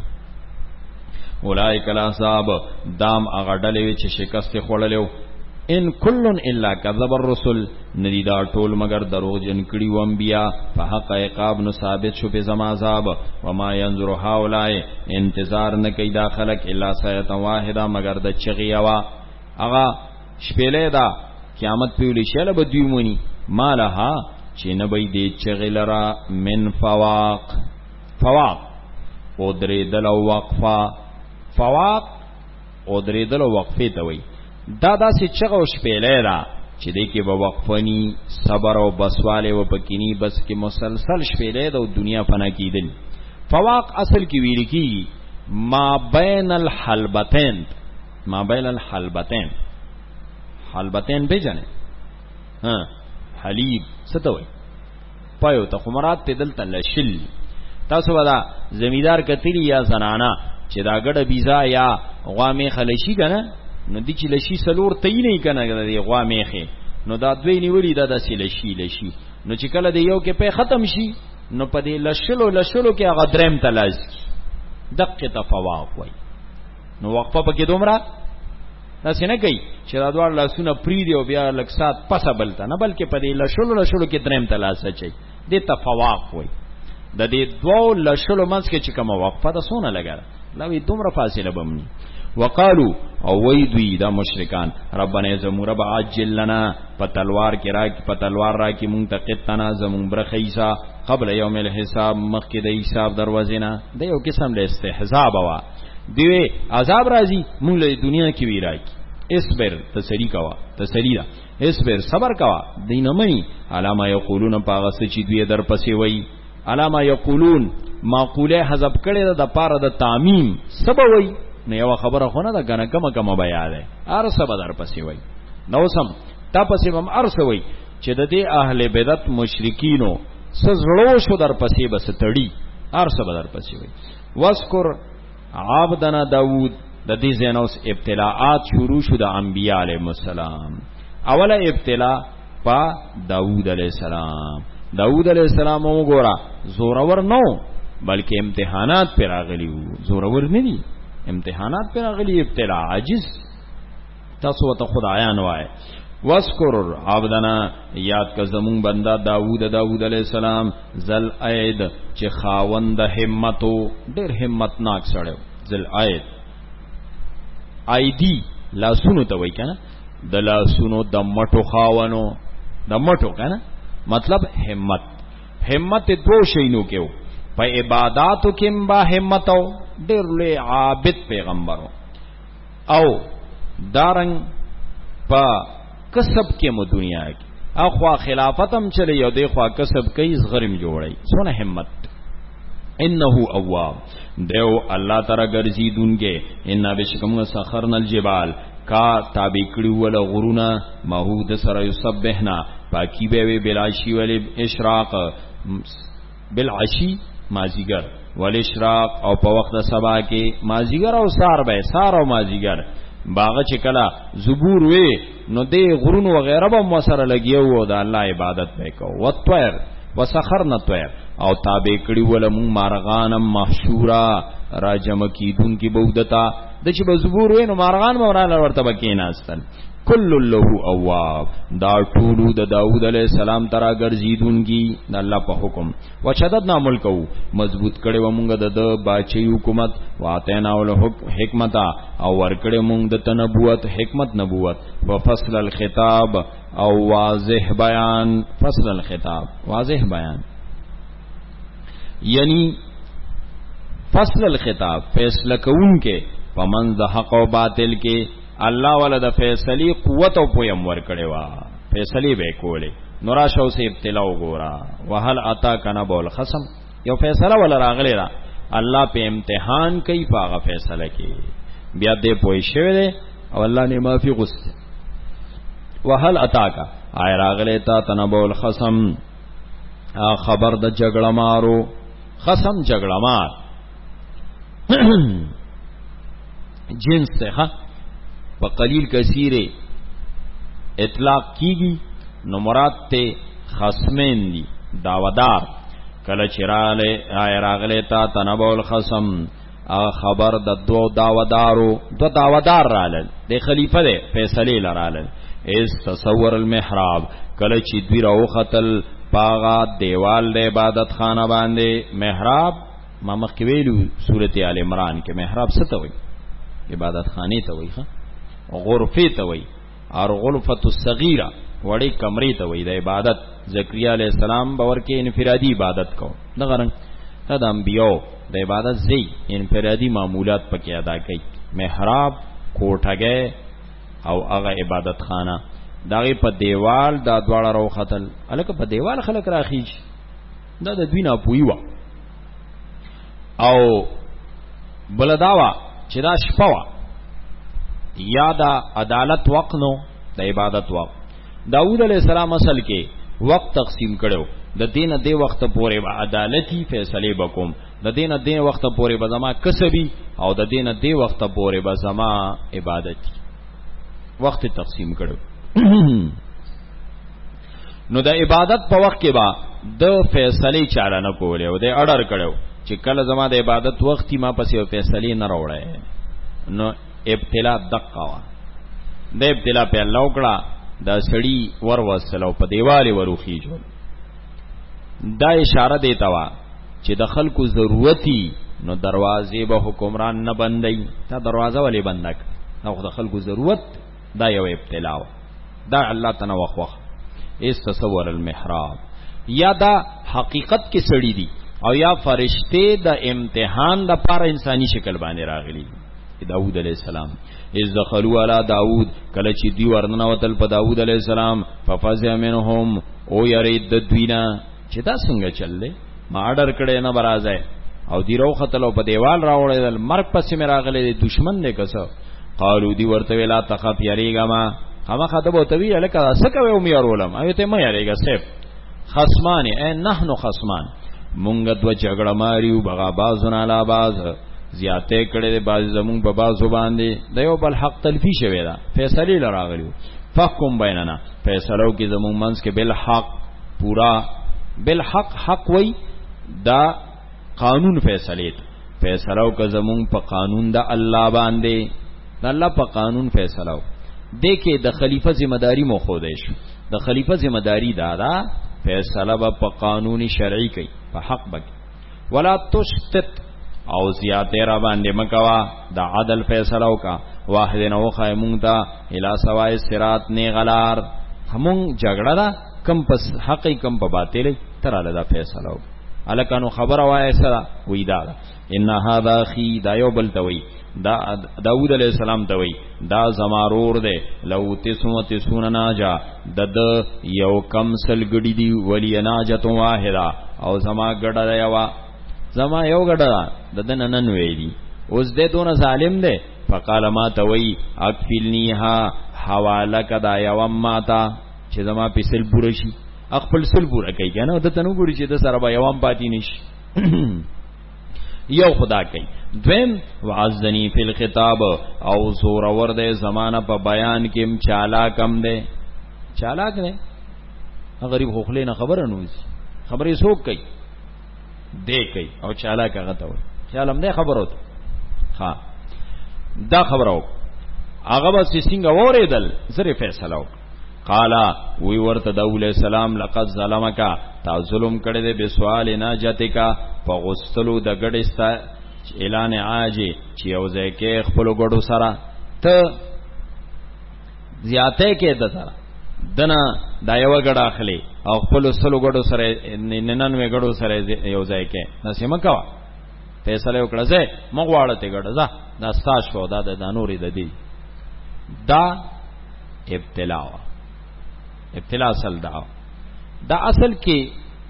اولائک الاصحاب دام هغه ډلې چې شکست خړلېو ان کلن الا کذب الرسل ندی دا ټول مگر دروغ جن کړي و انبیا په حق عقاب نو ثابت شو په زما عذاب و ما ينظر هؤلاء انتظار نه کوي دا خلق الا سایه واحده مگر د چغیا وا اغا شپېلې دا قیامت پیولې شاله به دیومونی مالها چې نه به دې چغلرا من فواق فواق او درې دل وقفه فواق او درې دل وقفه ته وای دا داسې چغه او شپېلې را چې دې کې به وقفنی صبر او بسواله و پکینی بس کې مسلسل شپېلې د دنیا فنا کیدل فواق اصل کې ویل کی ما بین الحلبتين ما بین الحلبتين حلبتين به جنې ها حلیب ستوي پایو ته خمرات ته دلته لشل تاسو ودا زمیدار کتلی یا زنانا چې دا ګډه بيزا یا غوامه خلشي کنه نو دی چې لشي سلور تی نه کنه د غوا میخه نو دا دوی نیولی دا د لشي لشي نو چې کله د یو کې په ختم شي نو په دې لشلو لشلو کې هغه دریم تلاش دقه تفواق وای نو وقفه پکې دومره دا څنګه کوي چې دا دوه لاسونه پری دی او بیا لکسات پسه بلته نه بلکې په دې لشلو لشلو کې دریم تلاش اچي د تفواق وای د دې دوه لشلو منځ کې چې کوم وقفه ده سونه لګره دا وی دومره فاصله بمني وقالو او وی دوی دا مشرکان ربنا زمو رب عجل لنا پتلوار کې را کې پتلوار را کې مونږ ته قطنا زمون برخیسا قبل یوم الحساب مخکې د حساب دروازه نه د یو قسم له استهزاء بوا دی عذاب راځي مونږ له دنیا کې وی راکی اسبر تسری کوا تسری دا اسبر صبر کوا دینمنی علامه یقولون پاغه چې دوی در پسې وای علامه یقولون معقوله حذف کړي د پاره د تعمیم سبا وای نو یو خبره خونه دا کنه کما کما بیا ده ارسه بدر پسې وای نو سم تا پسې هم ارسه وای چې د دې اهل بدعت مشرکینو سزړو شو در پسې بس تړي ارسه بدر پسې وای واذکر عبدنا داوود د دې زینوس ابتلاءات شروع شو د انبیاء علیهم السلام اوله ابتلا پا داوود علیہ السلام داوود علیہ السلام وګورا زورور نو بلکې امتحانات پر راغلی وو زورور نه دي امتحانات پر راغلی ابتلا عاجز تاسو ته خدایان وای واذکر عبدنا یاد کا زمون بندا داوود داوود علیہ السلام ذل اید چې خاوند همتو ډېر همتناک سره ذل اید ایدی لاسونو ته وای کنه د لاسونو د مټو خاونو د مټو کنه مطلب همت همت دو شینو کېو په عبادتو کې با همتو ډېر لوی عابد پیغمبرو او دارنګ په کسب کې مو دنیا کې اخوا خلافتم چلی یو دی خوا کسب کوي زغرم جوړي سونه همت انه اواب دیو الله تعالی ګرځیدونکې ان بشکم سخرنا الجبال کا تابع کړي ول غرونا ماحود سره یسبحنا پاکی به وی بلاشی ول اشراق بالعشی مازیګر ول اشراق او په وخت سبا کې مازیګر او سار به سار او مازیګر باغ چې کلا زبور وی نو دې غرون وغیرہ به مو سره لګیو د الله عبادت وکاو وطیر وسخرنا طیر او تابع کړي ول مون مارغانم محشورا راجم کیدون کی بودتا د چې بزبور وې نو مارغان موراله ورته بکیناستل کل له اواب دا ټولو د داوود علیہ السلام ترا ګرځیدونکی د الله په حکم وشددنا ملکو مضبوط کړي و مونږ د باچي حکومت واتینا ول حکمت او ور کړي مونږ د تنبوت حکمت نبوت وفصل الخطاب او واضح بیان فصل الخطاب واضح بیان یعنی فصل الخطاب فیصله کون کې پمن د حق او باطل کې الله ولا د فیصله قوت او پویم ور کړي وا فیصله به کولې نورا شو سه ابتلا وګورا وهل اتا کنا بول خصم یو فیصله ولا راغلی را الله په امتحان کوي پاغه فیصله کې بیا دې پوي شوی دی او الله نه معافي غوسته وهل اتا کا آی راغلی تا تنبول خصم خبر د جګړه مارو خصم جګړه مار جنس ته ها په قلیل کثیر اطلاق کیږي نو مراد ته خصمین دي داودار کله چراله راغله تا تنبول خصم خبر د دو داودارو دو داودار رالل د خلیفہ د فیصله لرالل اس تصور المحراب کله چې دوی راو خطل پاغا دیوال د عبادت خانه باندې محراب ما مخکې ویلو سورته آل عمران کې محراب څه ته وایي عبادت خانه ته وایي ها غرفه ته وایي او غرفه الصغیره وړي کمرې ته وایي د عبادت زکریا علیہ السلام باور کې انفرادي عبادت کو دغه رنګ د انبیو د عبادت زی انفرادي معمولات پکې ادا کوي محراب کوټهګه او هغه عبادت خانه داغه په دیوال دا دواړه رو خطل الکه په دیوال خلک راخیج دا د دوی نه پویوا او بلداوا چې دا شپوا یا دا عدالت وقت نو د عبادت وقت داوود علیہ السلام اصل کې وقت تقسیم کړو د دینه دی وخت پورې عدالتي فیصله وکوم د دینه دی وخت پورې بزما کسبي او د دینه دی وخت پورې بزما عبادت وخت تقسیم کړو نو د عبادت په وخت کې با د فیصله چاله نه کولې او د اډر کړو چې کله زما د عبادت وختي ما پسې فیصله نه راوړې نو ابتلا دقوا د ابتلا په الله وکړه دا سړی ور وسلو په دیواله وروخی جو دا اشاره دیتا وا چې د خلکو ضرورتي نو دروازې به حکمران نه بندي. تا دروازه ولې بندک؟ نو د خلکو ضرورت دا یو ابتلا و. دا الله تعالی وخوخ اس تصور المحراب. یا دا حقیقت کې سړی دی او یا فرشته د امتحان د پر انساني شکل باندې راغلي. داود علیہ السلام اذ دخلوا علی داود، کله چې دی ورننه وتل په داود علیہ السلام، ففزع منهم او یرید د دوینا چې دا څنګه چللې ما آرډر کړي نه برازه او دی رو خطلو په دیوال راوړل مرګ پسې مې راغلي دشمن دې کسو. قالو دی ورته ویلا تخف یریګا ما هغه خطبو ته وی الکه سکه و مې ورولم ایته مې یریګا سیف خصمان اے نحنو خصمان، مونږ دو جګړه ماریو بغا بازونه لا باز زیاته کړي د باز زمون په بازو باندې د یو بل حق تلفی شوی دا فیصله لراغلیو. فحکم بیننا، فیصلو کې زمون منس کې بالحق پورا بالحق حق وای دا قانون فیصله فیصلو کې زمون په قانون د الله باندې د الله په قانون فیصلو. دکې د خلیفہ ذمہ داری مو خو دیش د خلیفہ ذمہ داری دادا فیصله په قانوني شرعي کوي په حق بک. ولا تشتت او زیاته را باندې مکوا د عدل فیصلو کا. واحد نو خایمون تا الی سوای صراط نه غلار همون جګړه دا کم پس حق کم په باطل تراله دا فیصلو. الکانو خبر وای سره وې دا ان هذا اخي دا یو بل توي دا داود علیہ السلام توي دا زمارور دے لو تسمو تسون ناجا دد یو کم سل گڑی دی ولی ناجت واحدا او زما گڑا یوا زما یو گڑا ددن نن وی دی اوس دې دون ظالم دے. فقال ما توي اکفلنیها حواله کدا یو ماتا چې زما پسل پورشي خپل سل پورا کوي کنه د تنو ګوري چې د سره به یوام پاتې نشي. یو خدا کوي. دویم وعزنی فی الخطاب او زور ور دے زمانہ په بیان کې چالاک کم دے. چالاک نه غریب خوخله نه خبره نوځي خبرې څوک کوي دې کوي او چالاک هغه ته وي خیالم دې خبرو ته ها دا خبرو هغه به څنګه اوریدل زری فیصله. قالا وی ورته داود علیہ السلام لقد ظلمک تا ظلم کړی دې به سوال نه جاته کا په غسلو د ګډستا اعلان عاجی چې او ځکه خپل ګډو سره ته زیاته کې د سره دنا دا یو ګډ اخلي او خپل سلو ګډو سره نننوي ګډو سره یو ځکه نسیمه کوا فیصله وکړه زه مغواړه ته ګډه ځه دا ستاش شو دا د نوري د دی دا ابتلا ابتلا اصل دا دا اصل کې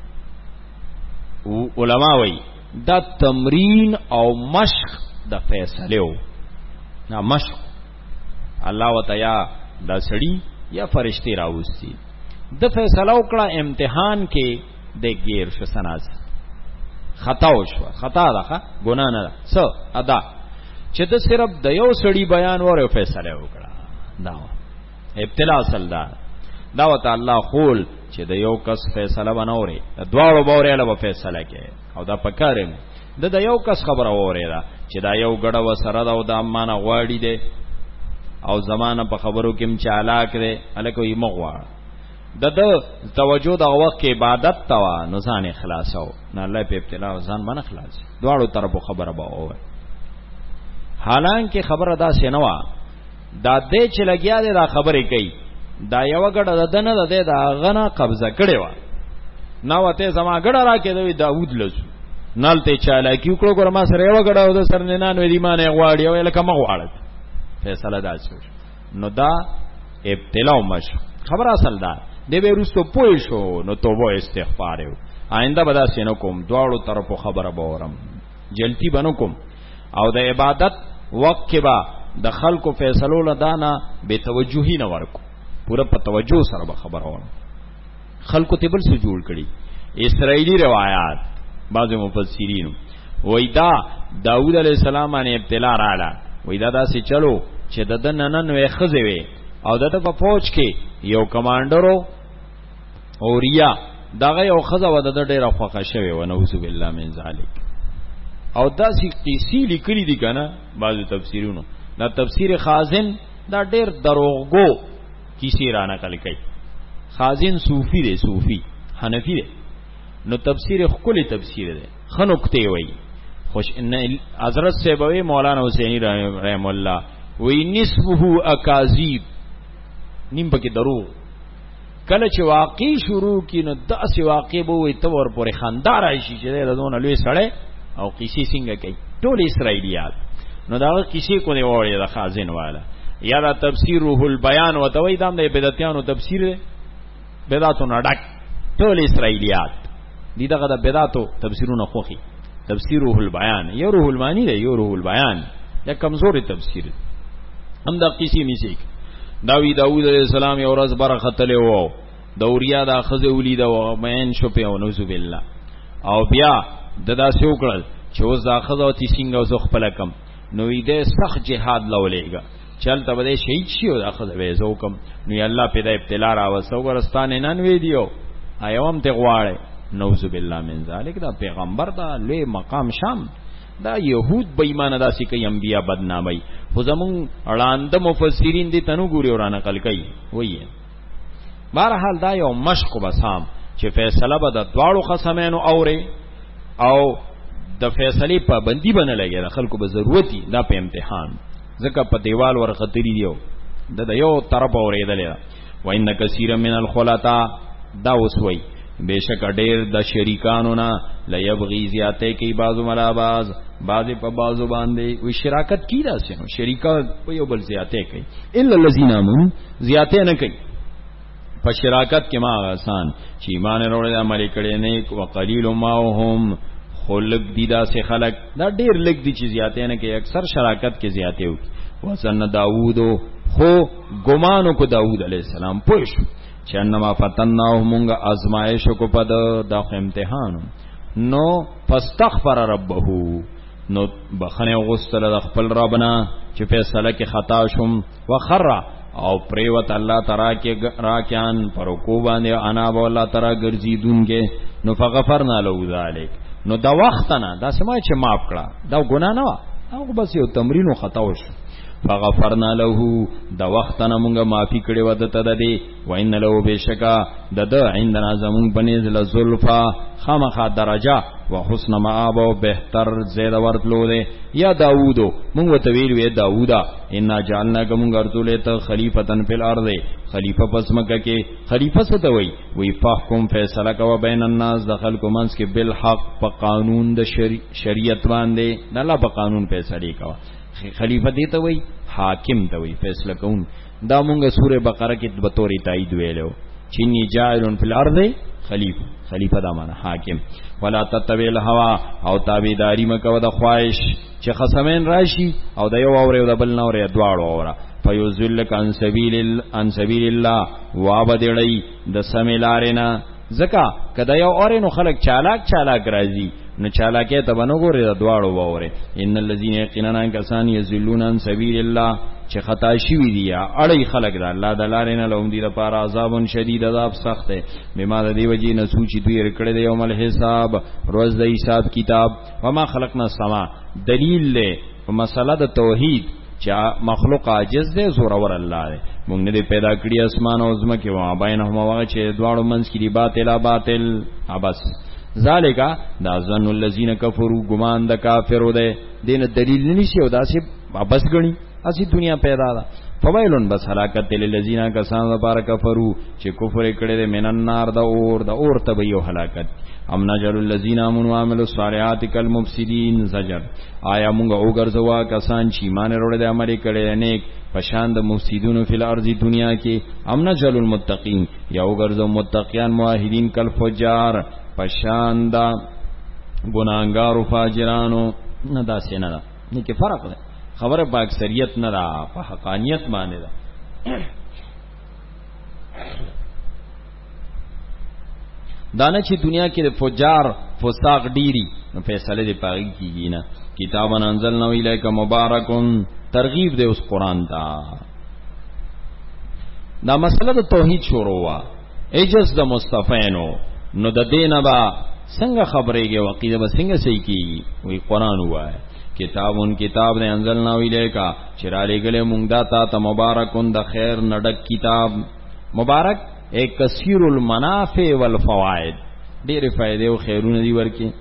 علماء وی دا تمرین او مشق د فیصله نا مشق الله وتعالى دا سړی یا فرشتي راوستي د فیصله وکړه امتحان کې د غیر شسناز خطا وشو خطا ده ګنا نه څه ادا چې د صرف د یو سړی بیان وره فیصله وکړه دا ابتلا اصل دا دا وته الله خول چې د یو کس فیصله بنوري د دواړو بورې له فیصله کې او دا پکارم د د یو کس خبره وره دا چې دا یو ګډه وسره دا او د امانه غواړي دي او زمانه په خبرو کې مچالاک دي الکه یې مغوا د د توجه د وخت کې عبادت توا نو ځان اخلاصو نه الله په ابتلا ځان باندې خلاص دواړو طرفو خبره به وره. حالانکه خبره دا سينوا دا دې چې لګیا دي دا خبرې کوي دا یو ګډه د دنه د دې دا غنا قبضه کړي و نو ته زما ګډه راکې دوی داوود لزو نالته چالاکی وکړو ګور ما سره یو ګډه و د سر نه نن دی مانه غواړي او لکه ما غواړي فیصله دا شو. نو دا ابتلا مش خبر اصل دا دی به رستو پوي شو نو توبه استغفار یو آینده بدا سينو کوم دواړو طرفو خبره باورم جلتی بنو کوم او د عبادت وقت کې با د خلکو فیصلو لدانا به توجهی نه ورکو پورا په توجه سره به خبر اورم. خلکو ته بل څه جوړ کړي اسرائیلی روایت بعض مفسرین وای دا داوود علیہ السلام باندې ابتلا رااله وای دا داسې چلو چې د ننن وې خزه وي او دته په فوج کې یو کمانډرو او ریا دغه یو خزه و د ډیره خوښه شوی و نعوذ بالله من ذلک او داسې قصې لیکلي دي کنه بعض تفسیرونو دا تفسیر خازن دا ډیر دروغګو کیسی را نقل کوي. خازن صوفی دی صوفی حنفی دی نو تفسیر خپل تفسیر دی خنقته وي خوش ان حضرت سیبوی مولانا حسینی رحم الله وی نسبه اکاذیب نیم پکې درو کله چې واقع شروع کینو داسې واقع به وي تور پورې خاندار شي چې دونه لوی سړی او قصې څنګه کوي ټول اسرائیلیات نو دا قصې کو دی وړي د خازن والا یا دا تفسیر روح البیان و دوی دام د بدعتانو تفسیر بدعتو نډک ټول اسرائیلیات دي دغه د بدعتو تفسیرونه خوخي تفسیر روح البیان یو روح المانی دی یو روح البیان یا کمزوري تفسیر هم د قصې میسیک داوی داوود علیہ السلام یو ورځ برختله وو دوریا دا خزه ولید او مین شو په نوذ بالله او بیا ددا سوکړل چې اوس دا خزه تی څنګه اوس خپل کم نو دې سخت جهاد لولېګا چلته بده شهید شي او دا خزه وې زوکم نو الله پیدا ابتلا را وسو ورستانه نن وی دیو ایوم ته غواړي نوذ بالله من ذالک دا پیغمبر دا لوی مقام شام دا يهود بېمانه داسې کوي انبیا بدنامي خو زمون اړاند مفسرین دي تنو ګوري ورانه کل کوي وایي بهرحال دا یو مشق بسام چې فیصله به د دواړو خصمانو اوري او د فیصله پابندي بنه لګي خلکو به ضرورتي دا په امتحان ځکه په دیوال ورخطري دیو د یو طرف اورېدل وان کثیر من الخلطاء دا وسوي بیشک ډیر د شریکانو نه ليبغي زیاته کی بازو ملا باز بازه په بازو باندې وی شراکت کی دا سينو شریکان په یو بل زیاته کوي الا الذين امنوا زیاته نه کوي په شراکت کې ما آسان چې ایمان وروړي عمل کړي نه او قلیل ما هم خلق دي دا سه خلق دا ډیر لګ دي چې زیاته نه کوي اکثر شراکت کې زیاته وي وسن داوود خو ګمانو کو داوود علیہ السلام پوښ چنما فتناهم مونږه آزمائش کو پد دا امتحان نو فاستغفر ربه نو بخنه غسل د خپل ربنا چې فیصله کې خطا شوم وخر او پریوت الله تعالی کې راکیان پر کو باندې انا و الله تعالی ګرځیدونکې نو فغفرنا له ذلک نو دا وخت نه دا سمای چې معاف کړه دا ګناه نه او بس یو تمرین او خطا وش فغفرنا له دا وختنا مونږه معافي کړي ودته د دې وان له بشکا د د عندنا زمون بنز لزلفا خامخا درجه وحسن مآب او بهتر زید ورتلو دے یا داوودو مونږ ته ویل وی داوودا ان جعلنا کوم ګرځولې ته خلیفتن فی الارض خلیفہ پس مکه کې خلیفہ څه ته وی وی فحکم فیصله کوه بین الناس دخل کو منس کې بالحق په قانون د شریعت باندې الله په قانون فیصله کوه خلیفہ دیتا وی حاکم تا وی فیصلہ کون دا مونگا سورہ بقرہ کی بطوری تائید ویلو چینی جائلون فی الارض خلیفہ خلیفہ دا مانا حاکم ولا تتبع الهوا او تابعداری مکو د خواهش چې خصمین راشي او د یو اوره او د بل نور دواړو اوره فیذلک عن سبیل عن سبیل الله وابدړی د سمیلارینا زکا کدا یو اوره نو خلق چالاک چالاک راځي نو چالاکه ته بنو ګوري د دواړو ووره ان الذين يقيننا کسان یذلون عن سبیل الله چې خطا شي وی دی اړي خلق د الله د لارې نه لوم دي د پاره عذاب شدید عذاب سخت ہے بما د دی وجی نه سوچي دوی رکړه دی یوم الحساب روز د حساب کتاب وما خلقنا السما دلیل له په مسله د توحید چې مخلوق عاجز دی زور ور الله دی موږ نه پیدا کړی اسمان او زمکه و بینهما واغه چې دواړو منځ کې دی باطل باطل ابس ذالکا دا ظن الذین کفروا ګمان د کافرو ده دین دلیل نشي او داسې واپس غني اسی دنیا پیدا ده فویلن بس هلاکت للذین کسان لپاره کفروا چې کفر کړي ده من النار د اور د اور ته یو هلاکت ام نجل الذین آمنوا وعملوا الصالحات کالمفسدین زجر آیا موږ وګرځوا کسان چې ایمان وروړي د عمل کړي نیک پشان د مفسدون فی الارض دنیا کې ام نجل المتقین یا وګرځو متقیان موحدین کالفجار پشان دا گناہگارو فاجرانو نه دا سینه دا نه کې فرق ده خبره په اکثریت نه دا په حقانیت باندې ده دانه چې دنیا کې د فجار فساق ډیری نو فیصله دی پاږي کیږي نه کتابن انزلنا الیک مبارکون ترغیب دی اوس قران ته دا مسله د توحید شروع وا ایجز د مصطفینو نو د دینه با څنګه خبرېږي وقیده به څنګه صحیح کیږي وی قران وای کتابون کتاب نے انزلنا الیکا چرالی گلے مونږ دا تا ته مبارکون د خیر نډک کتاب مبارک ایک کثیر المنافع والفوائد ډېر فائدې او خیرونه دی ورکی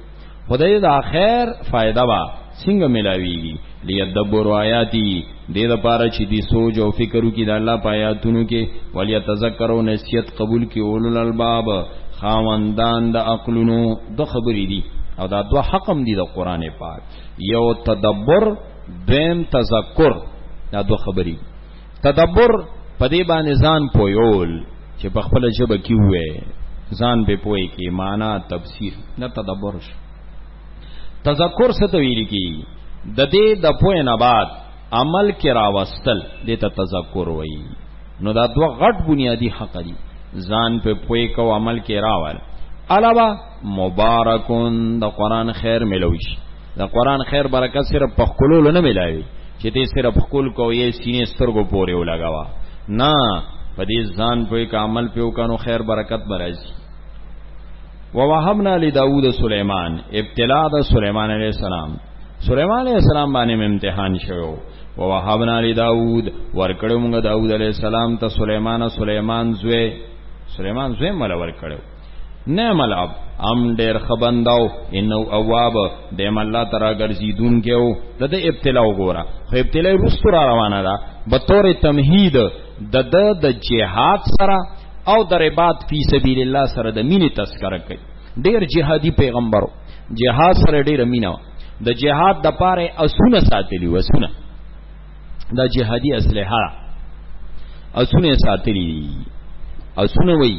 خدای دا خیر فائدہ با څنګه ملاویږي لیدبروا آیاتی دې د پاره چې دی سوچ او فکر وکړي د الله پایاتونو کې ولیتذکروا نصیحت قبول کې اولل الباب خاوندان د عقلونو د خبرې دي او دا دوه حکم دي د قران پاک یو تدبر دیم تذکر دا دوه خبرې تدبر پدې باندې ځان پویول چې په خپل ژبه کې وې ځان به پوي کې معنا تفسیر نه تدبر شو تذکر څه ته ویل کی د دې د پوی نه بعد عمل کې راوستل دې ته تذکر وایي نو دا دوه غټ بنیادی حق دي ځان په پوی کو عمل کې راول علاوه مبارکون د قران خیر ملوي د قران خیر برکت صرف په خلولو نه ملایي چې دې صرف خپل کو یې سینې سترګو پورې ولګاوه نه په دې ځان په عمل په وکانو خیر برکت برازي ووهبنا لداود سليمان ابتلاء د سليمان عليه السلام سليمان عليه السلام باندې امتحان شوه ووهبنا لداود ورکړو موږ داود عليه السلام ته سليمان سليمان زوی سليمان زوی مل ورکړو نعم الاب ام ډیر خبنداو انه اواب دیم الله تعالی ګرځیدون کېو د دې ابتلاء وګوره خو ابتلاء رستو را روانه ده به تور تمهید د د جهاد سره او د رباط فی سبیل الله سره د مینې تذکرہ کوي ډیر جهادي پیغمبرو جهاد سره ډیر مینه د جهاد د پاره اسونه ساتلی وسونه د جهادي اسلحه اسونه ساتلی اسونه وی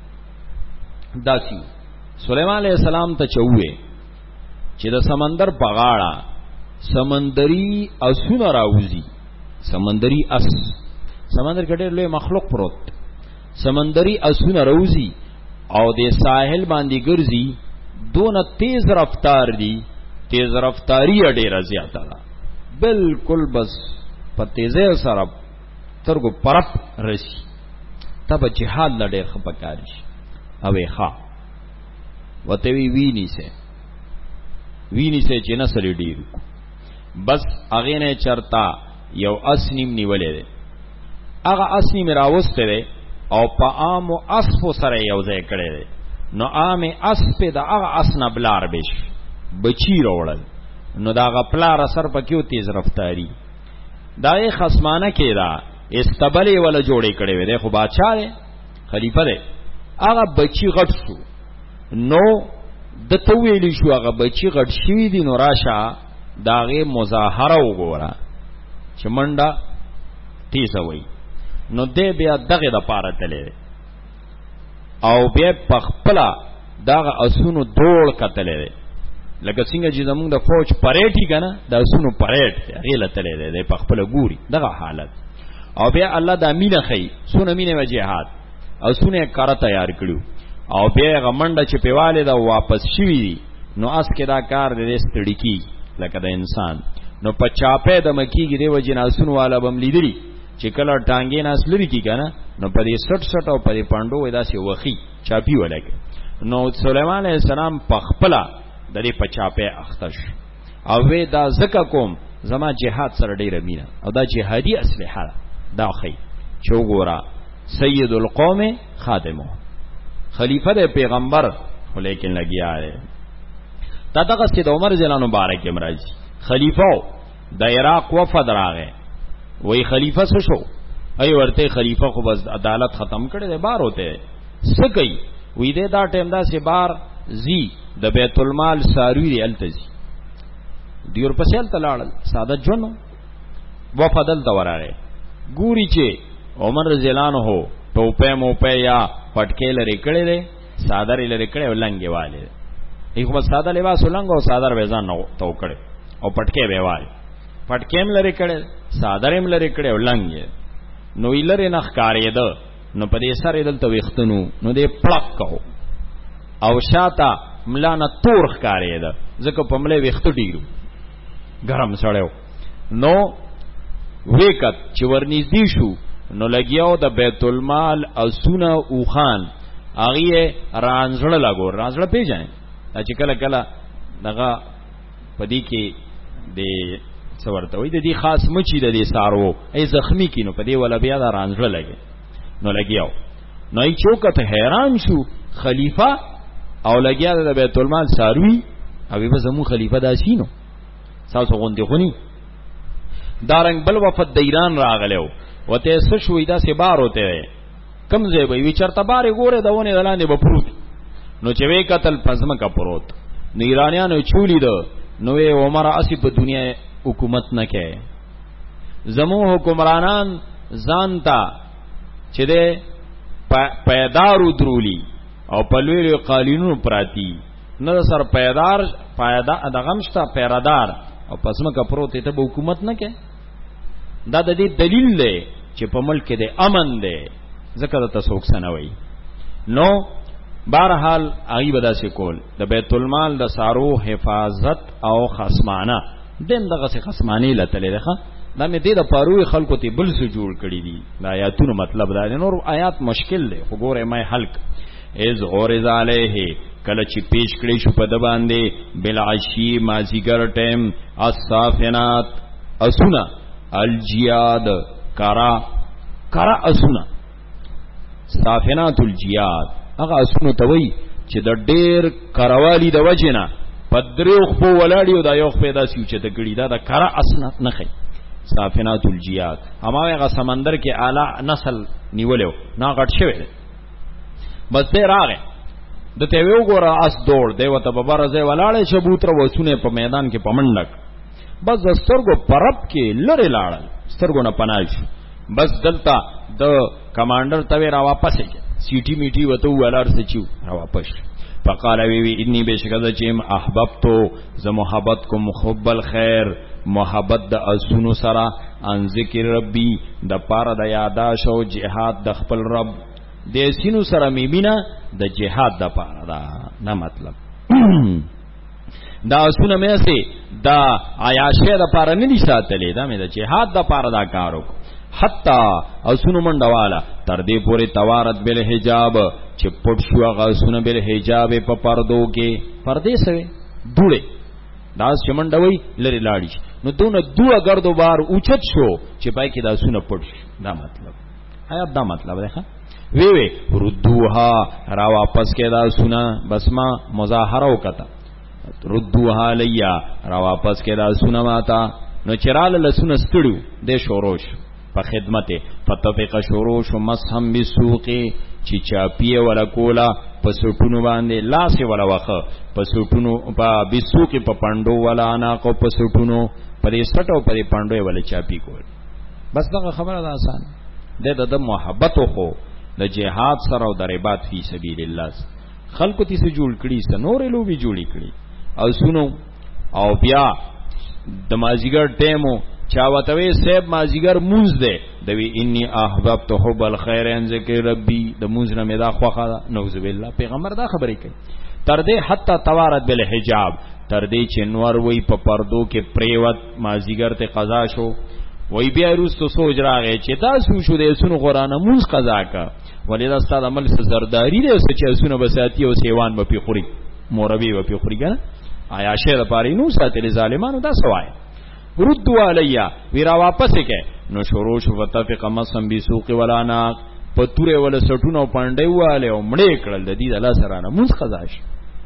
داسی سليمان علیہ السلام ته چوي چې د سمندر په غاړه سمندري اسونه راوځي سمندري اس سمندر کې ډېر لوی مخلوق پروت سمندري اسونه راوځي او د ساحل باندې ګرځي دونه تیز رفتار دي تیز رفتاری ډېره زیاته ده بالکل بس په تیزه سره ترګو پرپ رسی تب جهاد لډېر خپکاري اوی ښا وته وی ویني سه ویني سه چې نسل ډیر بس اغه نه چرتا یو اسنیم نیولې هغه اسنیم راوسته ده او په عام او اسف سره یو ځای کړي ده نو عام اسف د هغه اسنه بلار بش بچی وروړل نو دا غپلار اثر پکيو تیز رفتاری دای خصمانه کې دا استبلې ولا جوړې کړي وي خو بادشاہ دی خلیفہ دی هغه بچی غټ شو نو د تویلی شو هغه بچی غټ شوی دی نو راشه داغه مظاهره وګوره چې منډه تیزه وای نو دې بیا دغه د پاره تلې او بیا پخپلا داغه اسونو دوړ کتلې لکه څنګه چې زمونږ د فوج پریټی کنه د اسونو پریټ غیله تلې دې پخپلا ګوري دغه حالت او بیا الله د امینه خي سونه مینه وجهاد او سونه کار تیار کړو او بیا غمنډه چې پیواله دا واپس شوی نو اس کې دا کار دې ستړي کی لکه د انسان نو په چاپه د مکیږي دی وجناسون والا بم لیدلی چې کله ټانګې ناس لري کی کنه نو په دې سټ سټ او په دې پاندو ودا سي وخی چاپی ولګي نو سليمان عليه السلام په خپل د دې په چاپه اختش او وې دا زکه کوم زما جهاد سره ډېر مینه او دا جهادي اسلحه دا خي چوغورا سید القوم خادمو خلیفہ دے پیغمبر لیکن لگیا ہے تدغه سید عمر جلان مبارک امراج خلیفہ د عراق وفد راغه وہی خلیفہ څه شو ای ورته خلیفہ خو بس عدالت ختم کړي دے بار ہوتے سګي وې دې دا ټیم دا سی بار زی د بیت المال ساروی دی التزی دیور پسل تلاړل ساده جنو وفدل دوراله ګوري چې عمر رضیلان هو ټوپه موپه یا پټکې لري کړي دي سادر لري کړي ولنګي والے ایک بس ساده لباس ولنګ او سادر وېزان نو تو کړي او پټکې وېوال پټکېم لري کړي سادرم لري کړي ولنګي نو یلره نخ کارې ده نو په دې سره دلته وختنو نو دې پړک کو او شاته ملانه تورخ کارې ده ځکه په ملې وخت ډیرو ګرم سړیو نو وېکت چې ورنږدې شو نو لګیاو د بیت المال اسونه او خان هغه رانځړه لګو رانځړه پیژنې چې کله کله دغه پدې کې د څورته وې د دې خاص مچې د دې سارو ای زخمی کینو پدې ولا بیا د رانځړه لګي نو لګیاو نو ای چوکته حیران شو خلیفہ او لګیا د بیت المال ساروی او به زمو خلیفہ داسینو تاسو غونډه خونی دارنګ بل وفد د ایران راغلو وته څه شوې دا سه بار ہوتے کم ځای وی چرته بارې ګوره دونه دلاندې به پروت نو چې وی قتل پزما کا پروت نو ایرانیانو چولی دو نو عمر اسی په دنیا حکومت نه کوي زمو حکمرانان ځانتا چې ده پیدارو درولی او په لوی قالینونو پراتی نه سر پیدار پیدا دغمشتا پیرادار او پسمه کا پروت ته به حکومت نه کوي دا د دې دلیل دی چې په ملک کې د امن دی ذکر ته څوک سنوي نو بهرحال هغه ودا سې کول د بیت المال د سارو حفاظت او خصمانه دین دغه څه خصمانی لته لري دا مې دې د پاروي خلکو ته بل څه جوړ کړی دي دا آیاتونو مطلب دا نور آیات مشکل دی خو ګوره مې حلق از غورز علیه کله چې پیش کړی شو په د باندې بالعشی مازیګر ټیم الصافنات اسنا الجیاد کرا کرا اسنا صافنات الجیاد هغه اسونو ته وای چې د ډېر کروالی د وجنه پدریو خو ولاړیو دا یو پیدا سیو چې د ګړی دا د کرا اسنه نه خي صافنات الجیاد هماغه سمندر کې اعلی نسل نیولیو نا غټ شوی بس ته راغې د ته یو ګوره اس دوړ دیوته ببر ځای ولاړې شبوتر وسونه په میدان کې پمنډک بس د سترګو پرب کې لره لاړل سترګو نه پناش بس دلته د کمانډر ته را واپس کړ سیټی میټی وته ولار سچو را واپس فقال وی وی انی بشکره چیم احببتو ز محبت کو محب الخير محبت د اسونو سرا ان ذکر ربی د پاره د یاداش او جهاد د خپل رب د سینو سره میمینا د جهاد د پاره دا نه مطلب دا اسونه مې سي دا عیاشه د پاره نه دي ساتلې دا مې د جهاد د پاره دا کارو حتا اسونو منډوالا تر دې پورې توارت بل حجاب چې پټ شو هغه اسونه بل حجاب په پردو کې پردې سوي دوړې دا شمنډوي لري لاړی نو دونه دوه ګردو بار اوچت شو چې پای کې دا اسونه پټ شو دا مطلب آیا دا مطلب ده وی وی ردوها را واپس کې دا اسونه بس ما مظاهره وکړه ردوها لیا را واپس کې دا اسونه ماتا نو چرال لسونه ستړو د شوروش په خدمت فتفق شوروش مسهم بسوقي چې چاپیه ولا کولا په سټونو باندې لاس ولا وخه په سټونو په بسوقي په پاندو ولا انا کو په سټونو په دې سټو په دې پاندو ولا چاپی کول بس دا خبره ده آسان ده د محبت خو د جهاد سره او د رباط فی سبیل الله خلکو تی سه جوړ کړي س نورې لوبي جوړی کړي او سونو او بیا د مازیګر ټیمو چا وتوي سیب مازیګر مونږ ده دوی انی احببت حب الخير ان ذکر ربی د مونږ نه مدا خوخه نعوذ بالله پیغمبر دا خبرې کوي تر دې حتی توارت بل حجاب تر دې چې نور وی په پردو کې پریوت مازیګر ته قضا شو وی بیا روستو سوچ راغی چې تاسو شو دې سونو قران مونږ قضا کا ولې دا ستاسو عمل سرداری دې چې سونو بساتی او سیوان په پیخوري موربي په پیخوري کنه آیا شه د پاره نو ساتل ظالمانو دا سوای ردوا علیا ویرا واپس کې نو شروع شو وتفق مسم بسوق ولا نا پتوره ول سټونو پاندې واله او مړې کړل د دې الله سره نه مونږ قضاش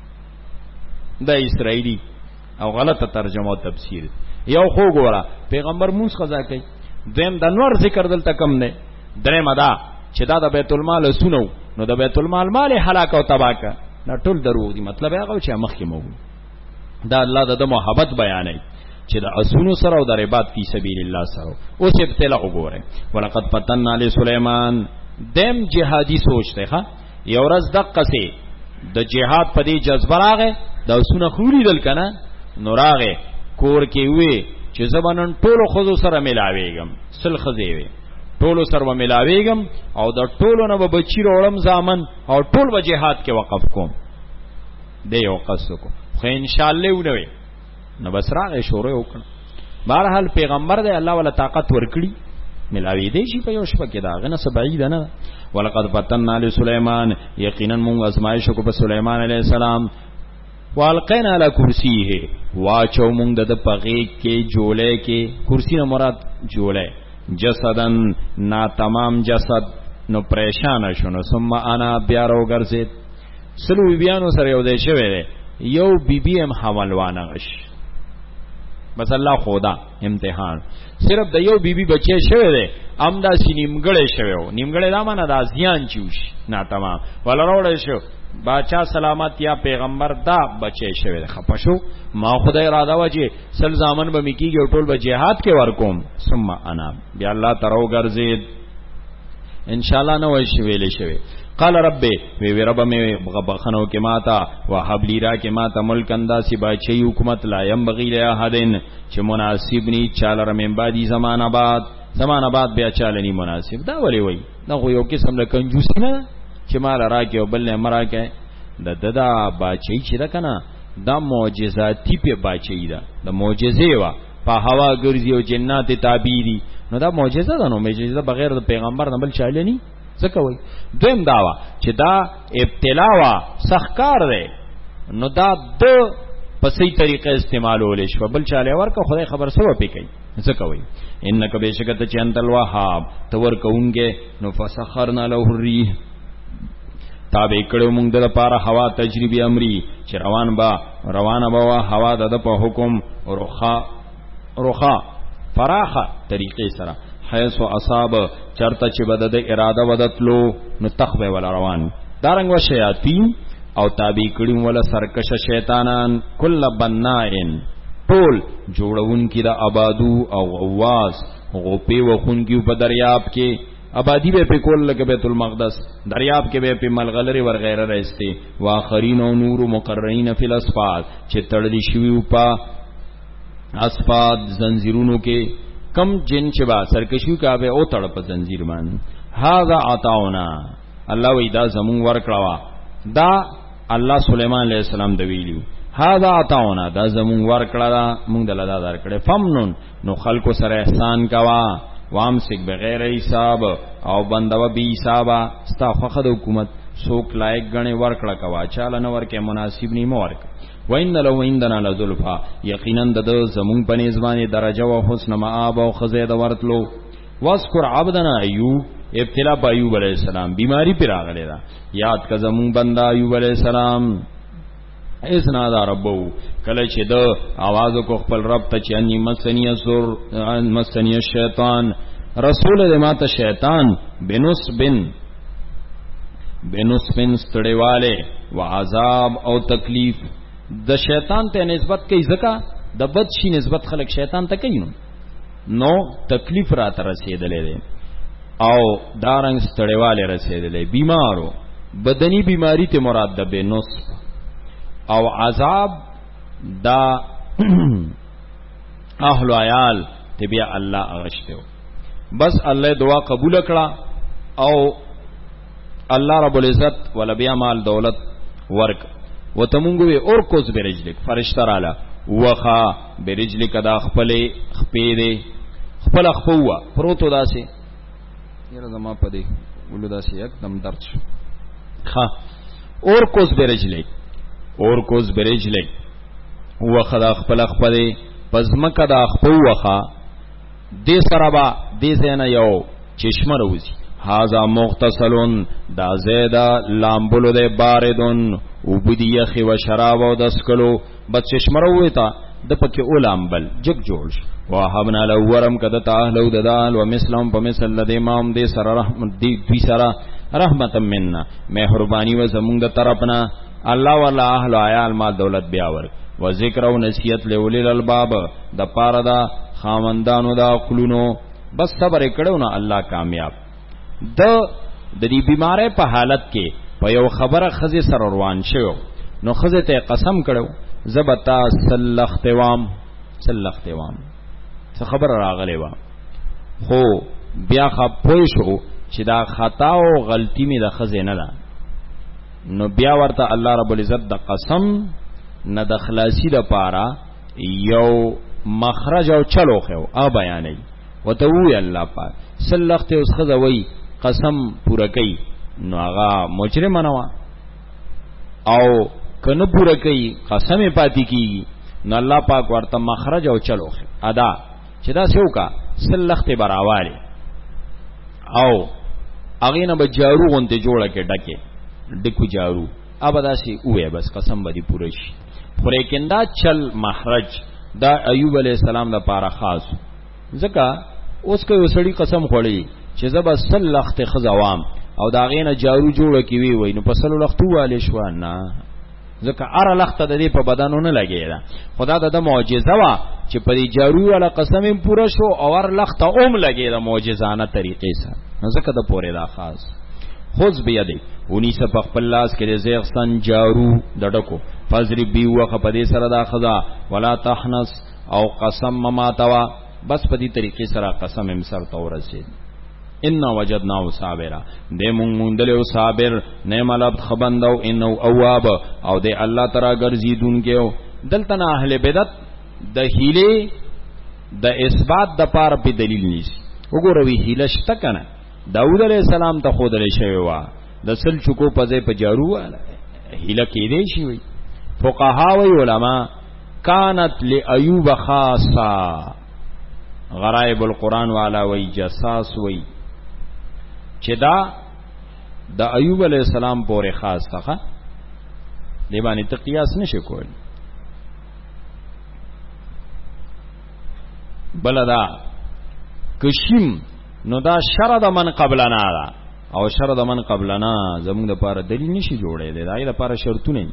دا اسرائیلی او غلطه ترجمه او تفسیر یو خو ګوره پیغمبر مونږ قضا کوي دیم د نور ذکر دلته کم نه درې مدا چې دا د بیت المال سنو نو د بیت المال مال هلاک او تباکه دا ټول دروغ دي مطلب هغه چې مخکې مو دا الله د محبت بیانوي چې د اسونو سره او د رباط فی سبیل الله سره اوس ابتلا وګوره ولقد فتنا لسليمان دم جهادي سوچته ښا یو ورځ دقه سي د جهاد په دې جذبه راغې د اسونو خوري دل کنه نو راغې کور کې وې چې زبانن ټولو خزو سره ملاويګم سل خزې وې ټولو سره ملاويګم او د ټولو نه به بچی وروړم ځامن او ټول به جهاد کې وقف کوم دې یو قصو کو خو ان شاء الله ونوي نو بس راغې شروع وکړه بهرحال پیغمبر دې الله ولا طاقت ورکړي ملاوي دې شي په یو شپه کې دا غنه سبعید نه ولقد فتنا لسليمان یقینا موږ ازمایش کو په سليمان عليه السلام والقینا علی کرسیه واچو موږ د پغې کې جوړې کې کرسی نه مراد جوړې جسدن نا تمام جسد نو پریشان شونه ثم انا بیا راو ګرځید سلو بیانو سره یو دې شوی یو بی بی ام حمل وانغش بس الله خدا امتحان صرف د یو بی بی بچی شوه دی ام دا سی نیمګړې شوه نیمګړې دا معنی دا زیان چوش نه تمام ولروړ شو باچا سلامت یا پیغمبر دا بچی شوه دی خپشو ما خدای اراده و چې سل زامن به میکیږي ټول به جهاد کې ورکوم ثم انا بیا الله ترو ګرځید ان شاء الله نو شي ویلې شوی قال رب وی وی رب مې بخنو کې ماتا وهب لیرا کې ماتا ملک انداسي بچي حکومت لا يم بغي له احدن چې مناسب ني چالر من بعدي زمانہ بعد زمانہ بعد بیا چالني مناسب دا ولي وای دا خو یو قسم له کنجوسی نه چې مال راکې او بل نه مراکې د ددا بچي چې دا کنه دا معجزاتی په بچي دا د معجزې وا په هوا ګرځي او جنات تعبیری نو دا معجزه ده نو معجزه بغیر د پیغمبر نه بل چالني څه کوي دویم داوا چې دا ابتلا وا سخکار دی نو دا د په صحیح طریقې استعمالول شي بل چاله ورکه خدای خبر سو پی کوي څه کوي انک بشکته چې انت الوهاب تور کوونګه نو فسخرنا له الريح تابع کړو موږ د لپاره هوا تجربه امري چې روان با روانه با هوا د په حکم روخا روخا فراخه طریقې سره حيث اصاب چرته چې بد د اراده ودتلو نو تخبه ولا روان دارنګ و شیاطین او تابع کړي ولا سرکش شیطانان کل بنائن ټول جوړون کی دا آبادو او غواز غوپی وخون کی په دریاب کې آبادی به په کول لګ بیت المقدس دریاب کې به په ملغلری ور غیره راسته واخرین او نور مقررین فی الاسفاد چې تړلی شوی په اسفاد زنجیرونو کې کم جن چې با سرکشیو کا به او تړ په زنجیر باندې هاذا عطاونا الله وی دا زمون ور کړوا دا الله سليمان علیہ السلام د ویلو هاذا عطاونا دا زمون ور کړه مونږ دل ادا در کړه فمنن نو خلکو سره احسان کوا وامسک بغیر حساب او بندو بی حساب ستا فخد حکومت سوک لایق غنه ور کړه کوا چاله نو ورکه مناسب نیمه ورک وین لو ویندنا لذلفا یقینا د زمون په نسبانه درجه او حسن مآب او خزید ورتلو واذکر عبدنا ایوب ابتلا با ایوب علیہ السلام بیماری پر راغلی دا یاد کا زمون بندا ایوب علیہ السلام اسنا دا ربو کله چې د आवाज کو خپل رب ته چې انی مسنی سر مسنی شیطان رسول دې ماته شیطان بنس بن بنس بن ستړیواله وعذاب او تکلیف د شیطان ته نسبت کوي ځکه د بد شي نسبت خلق شیطان ته کوي نو تکلیف را تر رسیدلې او دارنګ ستړیواله رسیدلې بیمارو بدنی بیماری ته مراد ده بنس او عذاب دا اهل عیال ته بیا الله اغشتو بس الله دعا قبول کړه او الله رب العزت ولا بیا مال دولت ورک وتمونګوي اور کوز برجلک فرشتہ رااله وخا برجلک دا خپل خپې دې خپل خپوا پروتو داسې یره زما پدې ولو داسې एकदम درد شو ها اور کوز برجلک اور کوز برجلک وخا دا خپل خپل پزمکه دا خپوخه دې سره با دې زنه یو چشمه روزي هاذا مغتسلون دا زیدا لامبلو دے باردون او بدی یخی و شراب و دسکلو بد چشمرو ویتا د پکې اولامبل جگ جوړ وهبنا له ورم کدتا اهلو ددال و مسلم په مثل لدی امام دې سره رحمت دی دوی سره رحمت مننا مهربانی و زمونږ د طرفنا الله والا اهل عیال ما دولت بیا ور و ذکر او نصیحت له اولل الباب د پاره دا خاوندانو دا عقلونو بس صبر کړو نو الله کامیاب د د دې بیماره په حالت کې په یو خبره خزه سره روان شو نو خزه ته قسم کړو زبتا سلختوام سلختوام څه خبر راغلی و خو بیا خپ پوه شو چې دا خطا او غلطی می د خزه نه ده نو بیا ورته الله رب العزت د قسم نه د خلاصي د پاره یو مخرج او چلو خو ا بیانې وته وی الله پاک سلخته اوس خزه وی قسم پورا کوي نو هغه مجرم نه وا او کنه پورا کوي قسم پاتې کی نو الله پاک ورته مخرج او چلو ادا چې دا څو کا سلخته براواله او هغه نه به جارو غونته جوړه کې ډکه ډکو جارو ابدا سي وې بس قسم باندې پوره شي خریکن دا چل مخرج دا ایوب علیہ السلام دا پارا خاص ځکه اوس که یو سړی قسم خوړی چې زبا سل لخت خزوام او دا غینه جارو جوړه کی وی وای نو په سل لخت واله شو نه ځکه ار لخت د دې په بدنونه لګیدا خدا د معجزه وا چې په دې جارو والا قسم پوره شو او ار لخت اوم لګیدا معجزانه طریقې سره نو ځکه د پوره دا خاص خذ بیدی اونی سه په خپل لاس کې زیغ سن جارو دډکو فزر بی وخه په دې سره دا خدا ولا تحنس او قسم ما توا بس په دې طریقې سره قسم هم سر تورسید ان وجدنا صابرا دې مونږ مونډلو صابر نعم العبد خبندو انه اواب او دې الله تعالی ګرځیدونکو دلته نه اهل بدعت د هیله د اثبات د پاره په دلیل نشي وګوروي هیله شته کنه داود علیہ السلام ته خود لري شوی وا د سل چکو پځې په جارو هیله کې دی شي وي فقها و علماء كانت لایوب خاصه غرائب القرآن والا وی جساس وی چې دا د ایوب علیہ السلام پورې خاص تخه دی باندې ته قیاس نشي کول بلدا کشیم نو دا شر د من قبلنا دا او شر د من قبلنا زموږ د پاره دلیل نشي جوړې دی دای د پاره شرطونه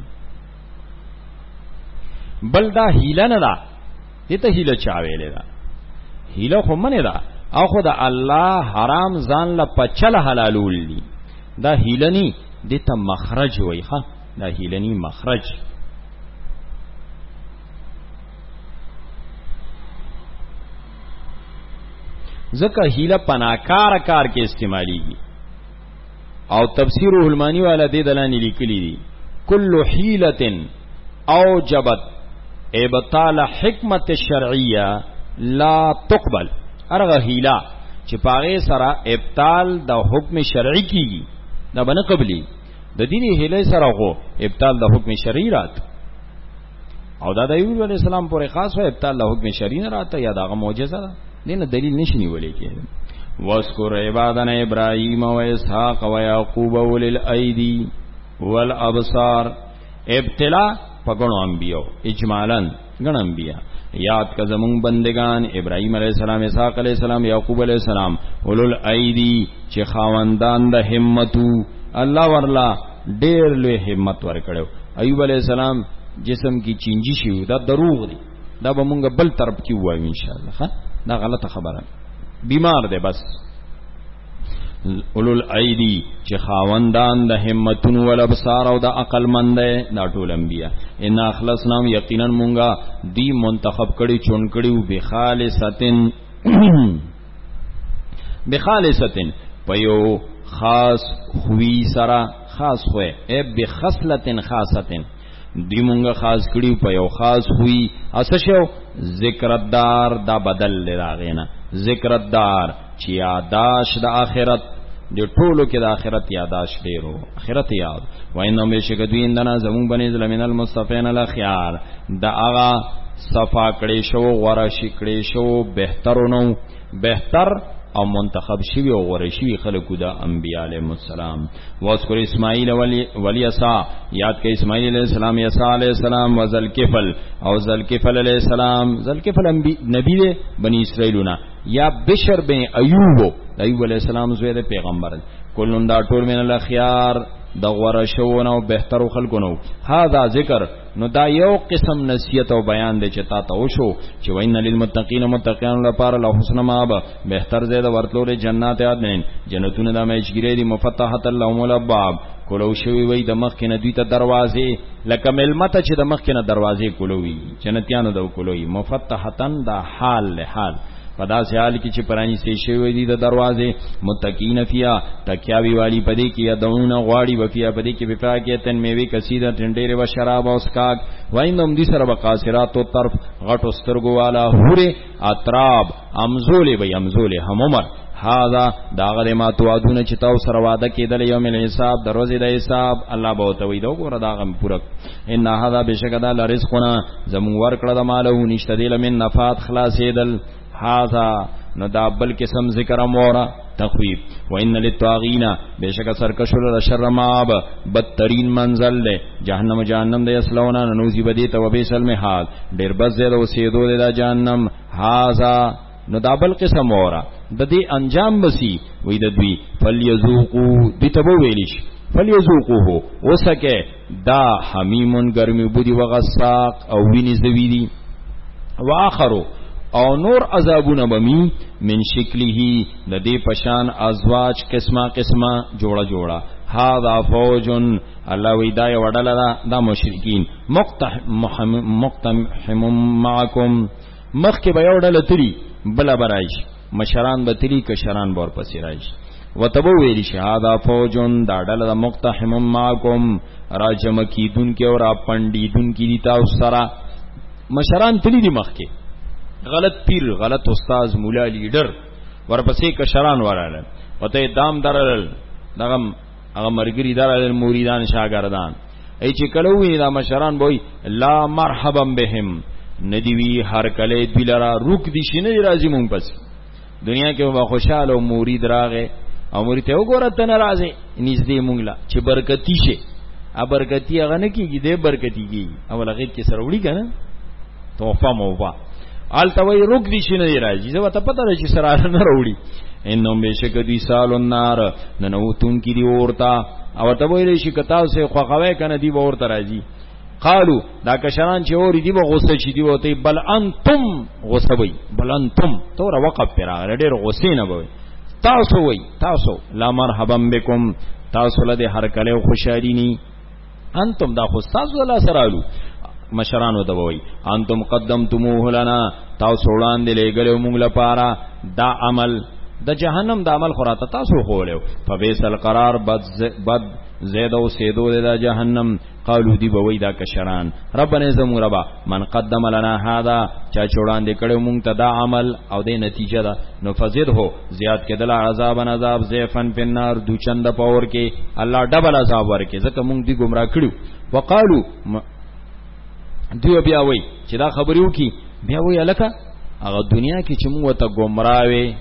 بل دا هیله نه دا دته هیله چا ویلې دا هیله خو منه دا او خو دا الله حرام ځان له پچل حلالول دي دا هیله ني دته مخرج وای ښا دا هیله ني مخرج ځکه هیله پناکار کار کې استعماليږي او تفسیر الهلمانی والا دې دلانی لیکلی دي کل حیلة اوجبت ابطال حکمت شرعیه لا تقبل ارغه هیله چې پاغه سره ابطال د حکم شرعي کیږي دا بنه قبلي د دې هیله سره غو ابطال د حکم شرعي رات او دا د ایوب علیہ السلام پورې خاص و ابطال د حکم شرعي نه راته یا دغه معجزه ده دینه دلیل نشي نیولې کېږي واذكر عبادنا ابراهيم واسحاق ويعقوب اولي الايدي والابصار ابتلا پګونو انبيو اجمالا غن انبيا یاد کا زمون بندگان ابراهيم عليه السلام اسحاق عليه السلام يعقوب عليه السلام اولل ايدي چې خاوندان د همتو الله ورلا ډېر لوی همت ورکړو ایوب عليه السلام جسم کی چینجی شو دا دروغ دی دا به مونږ بل طرف کې وایو ان شاء الله ها دا غلطه خبره بیمار دی بس اولل ایدی چې خاوندان د همتونو ول ابصار او د عقل مند دا ټول انبیا ان اخلصنا یقینا مونږه دی منتخب کړي چون کړي به خالصتن به خالصتن پيو خاص خوی سرا خاص خوې ای به خصلتن خاصتن دی مونږه خاص کړي په یو خاص خوې اس شو ذکر الدار دا بدل لاغینا ذکر الدار چې یاداش د آخرت د ټولو کې د آخرت یاداش ډیرو آخرت یاد وینه مې شګدوی اندنا زمون بنې زلمین المصطفین الاخيار دا اغا صفا کړي شو غوړه شي کړي شو بهترونو بهتر او منتخب شوی او غوړه شوی خلقو د انبیاء علیهم السلام واذکر اسماعیل ولی ولیسا یاد کړه اسماعیل علیہ السلام یسا علیہ السلام وذلکفل او ذلکفل علیہ السلام ذلکفل نبی دے بنی اسرائیلونا یا بشر بن ایوب ایوب علیہ السلام زوی د پیغمبر کلون دا ټول من الاخيار د غوړه شو نو بهتر خلقو نو هاذا ذکر نو دا یو قسم نصیحت او بیان دی چې تا ته وشو چې وین للمتقین متقین لپاره له حسن مآب بهتر زید ورتلو جنات عدن جنتونه د مېشګری دی مفتحت اللهم الابواب کولو شوی وای د مخ کې ندوی ته دروازې لکه ملمته چې د مخ کې نه دروازې کولوي جنتیانو د کولوي مفتحتن دا حال له حال پدا سے حال کی چې پرانی سي شوی دي د دروازې متقین فیا تکیاوی والی پدې کې یدعون غواړي وفیا پدې کې بفاکهتن میوه کثیره ټنډېره و شراب او اسکاک وایندم دي سره بقاصرات او طرف غټو سترګو والا هوره اطراب امزول به امزول هم عمر هاذا داغه ما توعدون چې تاسو سره وعده کېدل یوم الحساب دروازه د حساب الله به توي دا ګور داغه پورک ان هاذا بشکدا لرزقنا زمو ور کړه د مالو نشته دل من نفات خلاصېدل هاذا نو دا بل قسم ذکر مورا تخویب. وان للطاغین بیشک سرکشل شر مآب بدترین منزل لے جہنم جہنم دے اسلونا نوزی بدیت و بیسل محال ډیر بس دے دو سیدو دے دا جہنم هاذا نو دا بل قسم مورا د دې انجام بسی وی د دوی فلیذوقو دی تبو ویلیش فلیذوقوه وسکه دا حمیمون گرمی بودی وغساق او وینی زویدی واخرو او نور عذابون بمی من شکله د دې پشان ازواج قسمه قسمه جوړه جوړه هاذا فوجن الله ویدای وډل دا مشرکین مقتحم معکم مخک به وډل تری بلا برایش مشران به تری کشران بور پسې رایش وتبو ویلی شهادا فوجن دا ډل د مقتحم معکم راجم کی دن کې اور پندی دن کی دیتا سرا مشران تلی دی مخ کې غلط پیر غلط استاد مولا لیډر ورپسې کشران وراله وته دام درل دغه هغه مرګری درل مریدان شاګردان ای چې کله وی دا مشران وای لا مرحبا بهم ندیوی هر کله دلرا روک دي شنه راځي مونږ پس دنیا کې وا خوشاله او مرید راغه او مرید ته وګوره ته ناراضه نږدې مونږ لا چې برکتی شه ا برکتی هغه نه کیږي دې برکتی کیږي او لغې کې سره وړي کنه توفه موفا آلتوی روک دی شنه دی راځي زه ته پته ده چې سره نه وروړي انهم بشک دی سال النار ننوتون کی دی اورتا او ته ویل شي کتاو سه خوخوي کنه دی ورته راځي قالو دا کشران چې اوري دی غصه چي دی وته بل انتم غصبي بل انتم تور وقف پر هغه ډېر غصې نه وي تاسو وي تاسو لا مرحبا بكم تاسو له هر کله خوشالي ني انتم دا خو تاسو لا سرالو مشرانو دوی انتم قدمتموه لنا تاسو وړاندې لګلو موږ لپاره دا عمل د جهنم د عمل خراته تاسو خولیو فبئس القرار بد بد زید او سیدو د جهنم قالو دی بوي دا کشران ربنا زمو ربا من قدم لنا هذا چا وړاندې کړو موږ ته دا عمل او د نتیجه دا نو فزید هو زیات کېدل عذاب عذاب زیفن په نار دو چند پاور کې الله ډبل عذاب ورکې ځکه موږ دی گمراه کړو وقالو دیو بیا وای چې دا خبرو کی بیا وای الکه هغه دنیا کې چې موږ ته گمراوي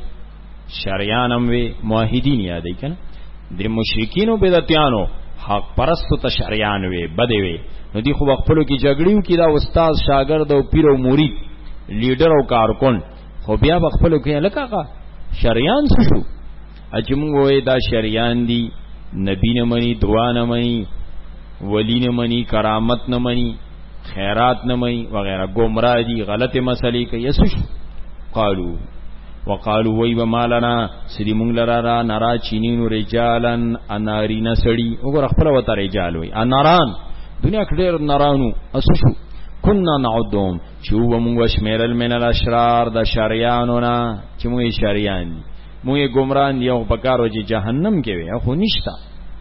شریانم وی موحدین یادې کنه د مشرکین او بدعتانو حق پرستو ته شریان وی بده وی نو دی خو خپلو کې جګړیو کې دا استاد شاګرد او پیر او مرید لیډر او کارکون خو بیا خپلو کې الکه شریان څه شو اجمو وای دا شریان دی نبی نه منی دعا نه منی ولی نه منی کرامت نه منی خیرات نمئی وغیرہ گمراہ دی غلط مسئلے کا یسوش قالو وقالو وی بمالنا سری مونگ لرارا نرا چینینو رجالن انارین سڑی اگر اخبر وطا رجال وی اناران دنیا کدیر نرانو اسوشو کننا نعدوم چوب مونگ وشمیرل من الاشرار دا شریانونا چی مونگ شریان دی مونگ گمران دی او پکارو جی جہنم کے وی اخو نشتا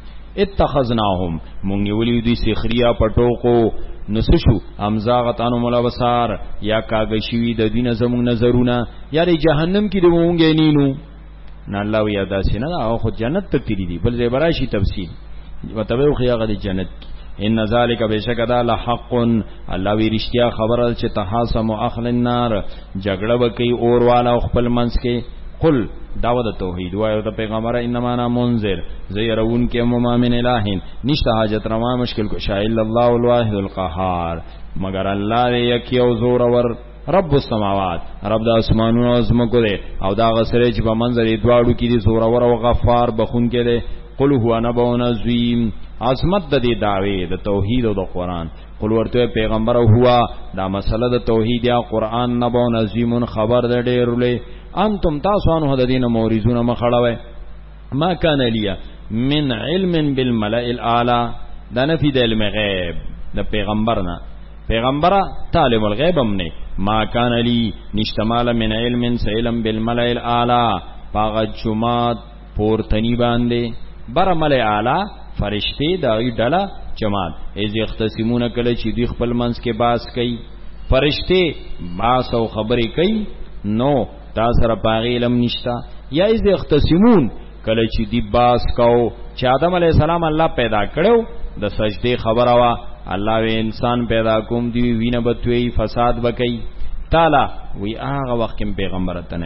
اتخذناهم مونگ ولی دی سخریا پٹوکو نسشو امزاغتانو ملابسار یا کاغشوی د دین زمون نظرونه یا د جهنم کې د مونږه نینو نه الله وی ادا سینه او خو جنت ته تیری دی بل زبراشی تفصیل وتبو خیاغه د جنت ان ذالک بشکدا لحق الله وی رښتیا خبره چې تحاسم اهل النار جګړه وکي اور والا خپل منس کې قل دعوت توحید وایو ته پیغمبر انما انا منذر زیرون کې مومن الہین نشته حاجت روا مشکل کو شاء الله الواحد القهار مگر الله یکی او زور ور رب السماوات رب د اسمانونو ازمکو دی او دا غسره چې په منځري دواړو کې دی زور ور او غفار بخون کې دی قل هو نبون عظیم عظمت د دې دعوی د توحید او د قران قل ورته پیغمبر هوا دا مسله د توحید یا قران نبون عظیم خبر د ډیر لې انتم تاسو انه د دین مورزونه مخړوي ما کان لیا من علم بالملأ الاعلى دا نفی د علم غیب د پیغمبرنا پیغمبره طالب الغیب هم نه ما کان لی نشتمال من علم سلم بالملأ الاعلى پاغ جماعت پورتنی باندې بر ملأ اعلی فرشتي دا ډلا جماعت از یختصمون کله چې دی خپل منس کې باس کوي فرشتي باس او خبرې کوي نو دا سره پاغي علم نشتا یا از یختصمون کله چې دی باس کو چې آدم علی السلام الله پیدا کړو د سجدي خبره وا الله وی انسان پیدا کوم دی وینه بتوي فساد وکي تعالی وی هغه وخت کې پیغمبر ته نه وي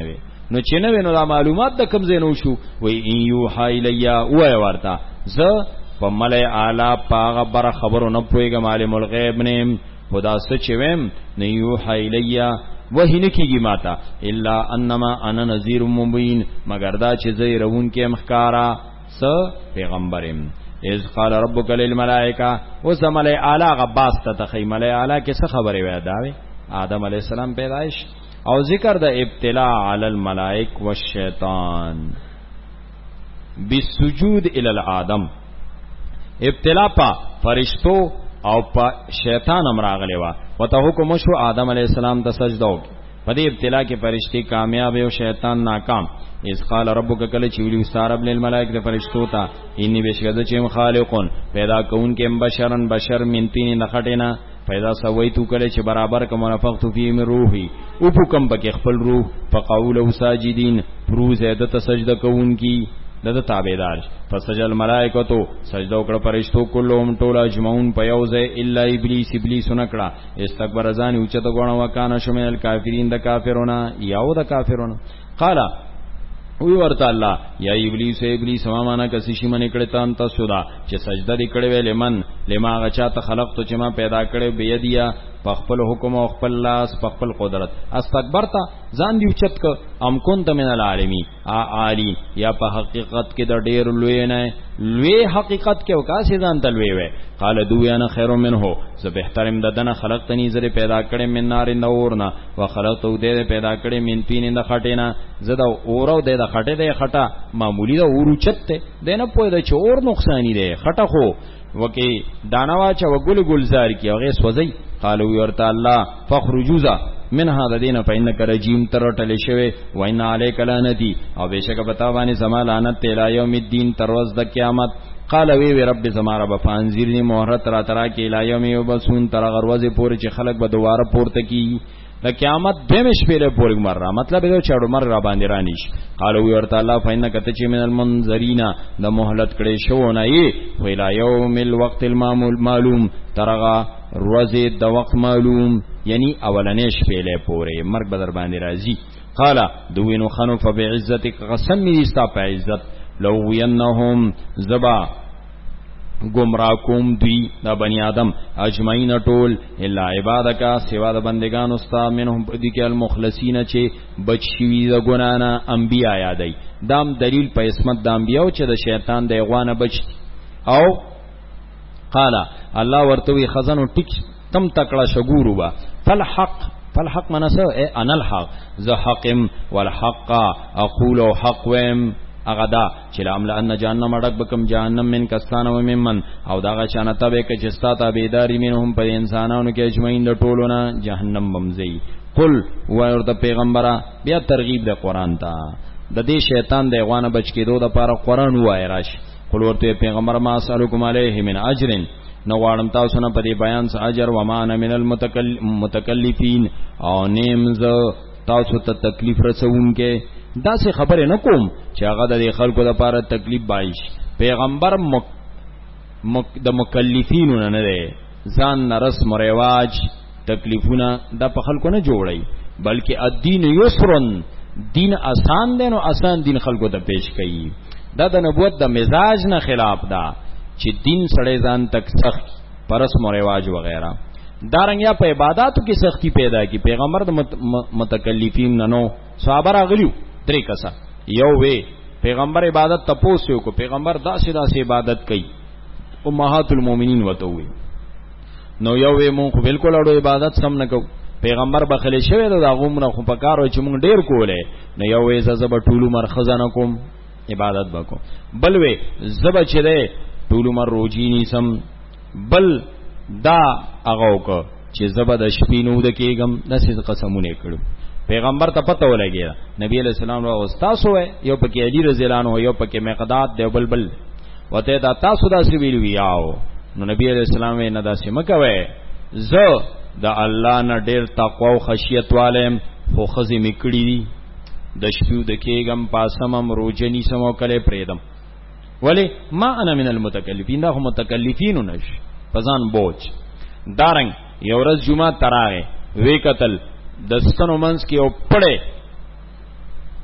نو چې نو نو دا معلومات د کوم ځای نو شو وی ان یوحا الیا وای ورتا ز په ملای اعلی پاغه بر خبرو نه پويګم عالم الغیب نیم خدا سچ ویم نه یوحا الیا وحی نکیږي ماتا الا انما انا نذیر مبین مگر دا چې زه رون کې مخکارا س پیغمبرم اذ قال ربک للملائکه وسمل اعلی غباس ته تخیمل اعلی کې څه خبره وای دا وی آدم علی السلام پیدائش او ذکر د ابتلاء علی الملائک والشیطان بالسجود الی الادم ابتلاء پا فرشتو او پا شیطان امراغلی وا وته حکم شو آدم علیہ السلام ته سجده وکړه په دې ابتلاء کې فرشتي کامیاب او شیطان ناکام اس قال ربک کله چې ویل استرب للملائکه فرشتو ته انی بشکره چې خالقون پیدا کون کې بشرن بشر من تین نخټینا پیدا سویتو کله چې برابر کوم نفخت فی من روحی او حکم بک خپل روح فقول ساجدین پروز عدت سجده کون کی دد تابعدار فسجد الملائکه تو سجده وکړه فرشتو کلهم ټول اجمعون پیوزه الا ابلیس ابلیس نکړه استکبر ځان اوچته غونه وکانه شمل کافرین د کافرونه یاو د کافرونه قال وی ورته الله یا ابلیس ابلیس ما معنا کسي شي من کړه تان تاسو دا چې سجده دې کړې وې لمن لما غچا ته خلق تو چې ما پیدا کړې بيدیا په خپل حکم او خپل لاس په خپل قدرت استکبرتا ځان دی اوچت ک ام كنت من العالمین ا عالی یا په حقیقت کې د ډېر لوی نه لوی حقیقت کې وکاسي ځان تلوي وې قال دو انا خیر منه زه بهترم ددن خلقتنی زره پیدا کړې من نار نورنا وخلقته دې پیدا کړې من تین د خټینا زدا اورو دې د خټه دې خټه معمولی دا اور اوچت دې نه پوي د چور نقصانی دې خټه خو وکي دانوا چا وګل ګلزار کی هغه سوځي قالو ورته الله فخرجوزا من هذا دین فإنك رجیم ترټل شوی وإن عليك لعنتي او بشک پتا باندې زما لعنت تیرا یوم الدین تر ورځ د قیامت قال وی وی رب زما رب فانذرنی مهرت را ترا کې الی یوم یبسون تر غروزه پورې چې خلق به دواره پورته کی د قیامت دمش پیله پورګ مر را مطلب دا چاړو مر را باندې رانیش قالو وی ورته الله فإنك تچ من المنذرین د مهلت کړي شو نه ای ویلا یوم الوقت المعمول معلوم ترغه روزه د وخت معلوم یعنی اولنې شپېلې پورې مرګ بدر باندې راځي قال دوینو خنو فبعزتک قسم می استا په عزت لو وینهم زبا گمراه کوم دی دا بنی آدم اجمعین ټول الا عبادک سوا د بندگان استا منهم دي کې المخلصین چې بچ شوی د ګنانا انبیا یادای دام دلیل په اسمت د انبیاو چې د شیطان د غوانه بچ او قال الله ورتوی خزانو ټیک تم تکړه شګورو با فالحق فالحق منسو اے انا الحق ذو حقم والحق اقول حق وم اغدا چې لامل ان جهنم اڑک بکم جهنم من کستان و ممن او داغه چانه به کې چستا ته بيداری منهم پر انسانانو کې اجمعین د ټولونه جهنم بمزي قل ورته پیغمبره بیا ترغیب د قران ته د دې شیطان د غوانه بچ کېدو د پاره قران وای راش قل ورته پیغمبر ما اسالکم علیه من اجر نو غواړم تاسو نه په دې بیان څخه اجر و ما انا من المتکلفین او نیم ز تاسو ته تکلیف رسون کې دا څه خبره نه کوم چې هغه د خلکو لپاره تکلیف بایش پیغمبر مک مک د مکلفینو نه نه دی ځان رسم او رواج تکلیفونه د په خلکو نه جوړي بلکې الدین یسرن دین آسان دی نو آسان دین خلکو ته پیش کړي دا د نبوت د مزاج نه خلاف دا چې دین سړی ځان تک سخت پرسم او رواج وغیرہ دارنګیا په عبادتو کې سختی پیدا کی پیغمبر د متکلفین نه نو صحابه راغلیو درې کسا یو وی پیغمبر عبادت تپوسو کو پیغمبر داسې داسې عبادت کوي امهات المؤمنین وته وی نو یو وی مونږ بالکل اړو عبادت سم نه کو پیغمبر بخله شوی دا غومره خو پکارو چې مونږ ډیر کوله نو یو وی زب ټولو مرخزه نه کوم عبادت وکم بل وی زب چې ده ټولو مر روجی نیسم بل دا هغه کو چې زب د شپینو د کېګم داسې قسمونه کړو پیغمبر ته پته ولګی نبی علیہ السلام او تاسو یو پکې علی رضی الله عنه یو پکې مقداد دی بلبل وته دا تاسو دا سی ویل ویاو نو نبی علیہ السلام نه دا سم کوي زه د الله نه ډیر تقوا او خشیت والم خو خزي میکړی د شپو د کېګم پاسمم روجنی سمو کله پریدم ولی ما انا من المتکلفین دا هم متکلفین نش پزان بوج دارنګ یو ورځ جمعه تراغه وی قتل دستنو منس کی او پڑے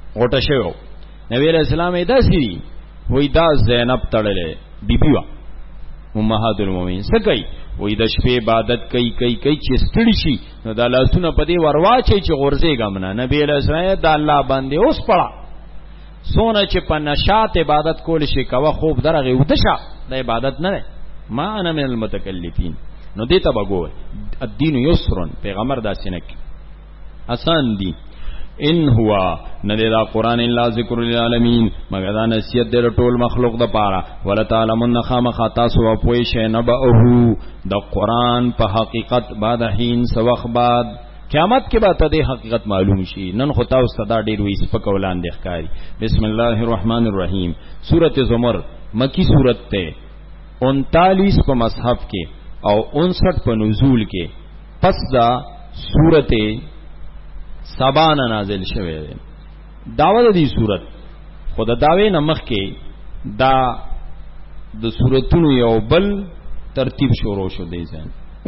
غټه شو. نبی علیہ السلام یې داسي وای دا زینب تړلې بیبي وا امهات المؤمنین سکای وای د شپې عبادت کوي کوي کوي چې ستړي شي نو د لاسونو په دې ورواچي چې غورځي ګمنه. نبی علیہ السلام د الله باندې اوس پړه سونه چې په نشاط عبادت کول شي کوا خوب درغه ودشه د عبادت نه ما انا من المتکلفین. نو دې ته بګو الدین یسرن پیغمبر دا سینک آسان دی. ان هوا ندی دا قرآن اللہ ذکر للعالمین مگر دا نصیحت دے ټول مخلوق دا پارا ولا تعلمن خام خطا سو پویش نبأه دا قرآن په حقیقت بعد حین سوخ بعد قیامت کے بعد دے حقیقت معلوم شي. نن خطا استدا ډیر وی سپکولان د ښکاری. بسم الله الرحمن الرحیم. سورۃ زمر مکی سورت ته انتالیس په مصحف کې او انسٹھ په نزول کې پس دا سورت سبانا نازل شوه دی. داوود دی صورت خود داوی نمخ کې دا د صورتونو یو بل ترتیب شروع شو دی ځان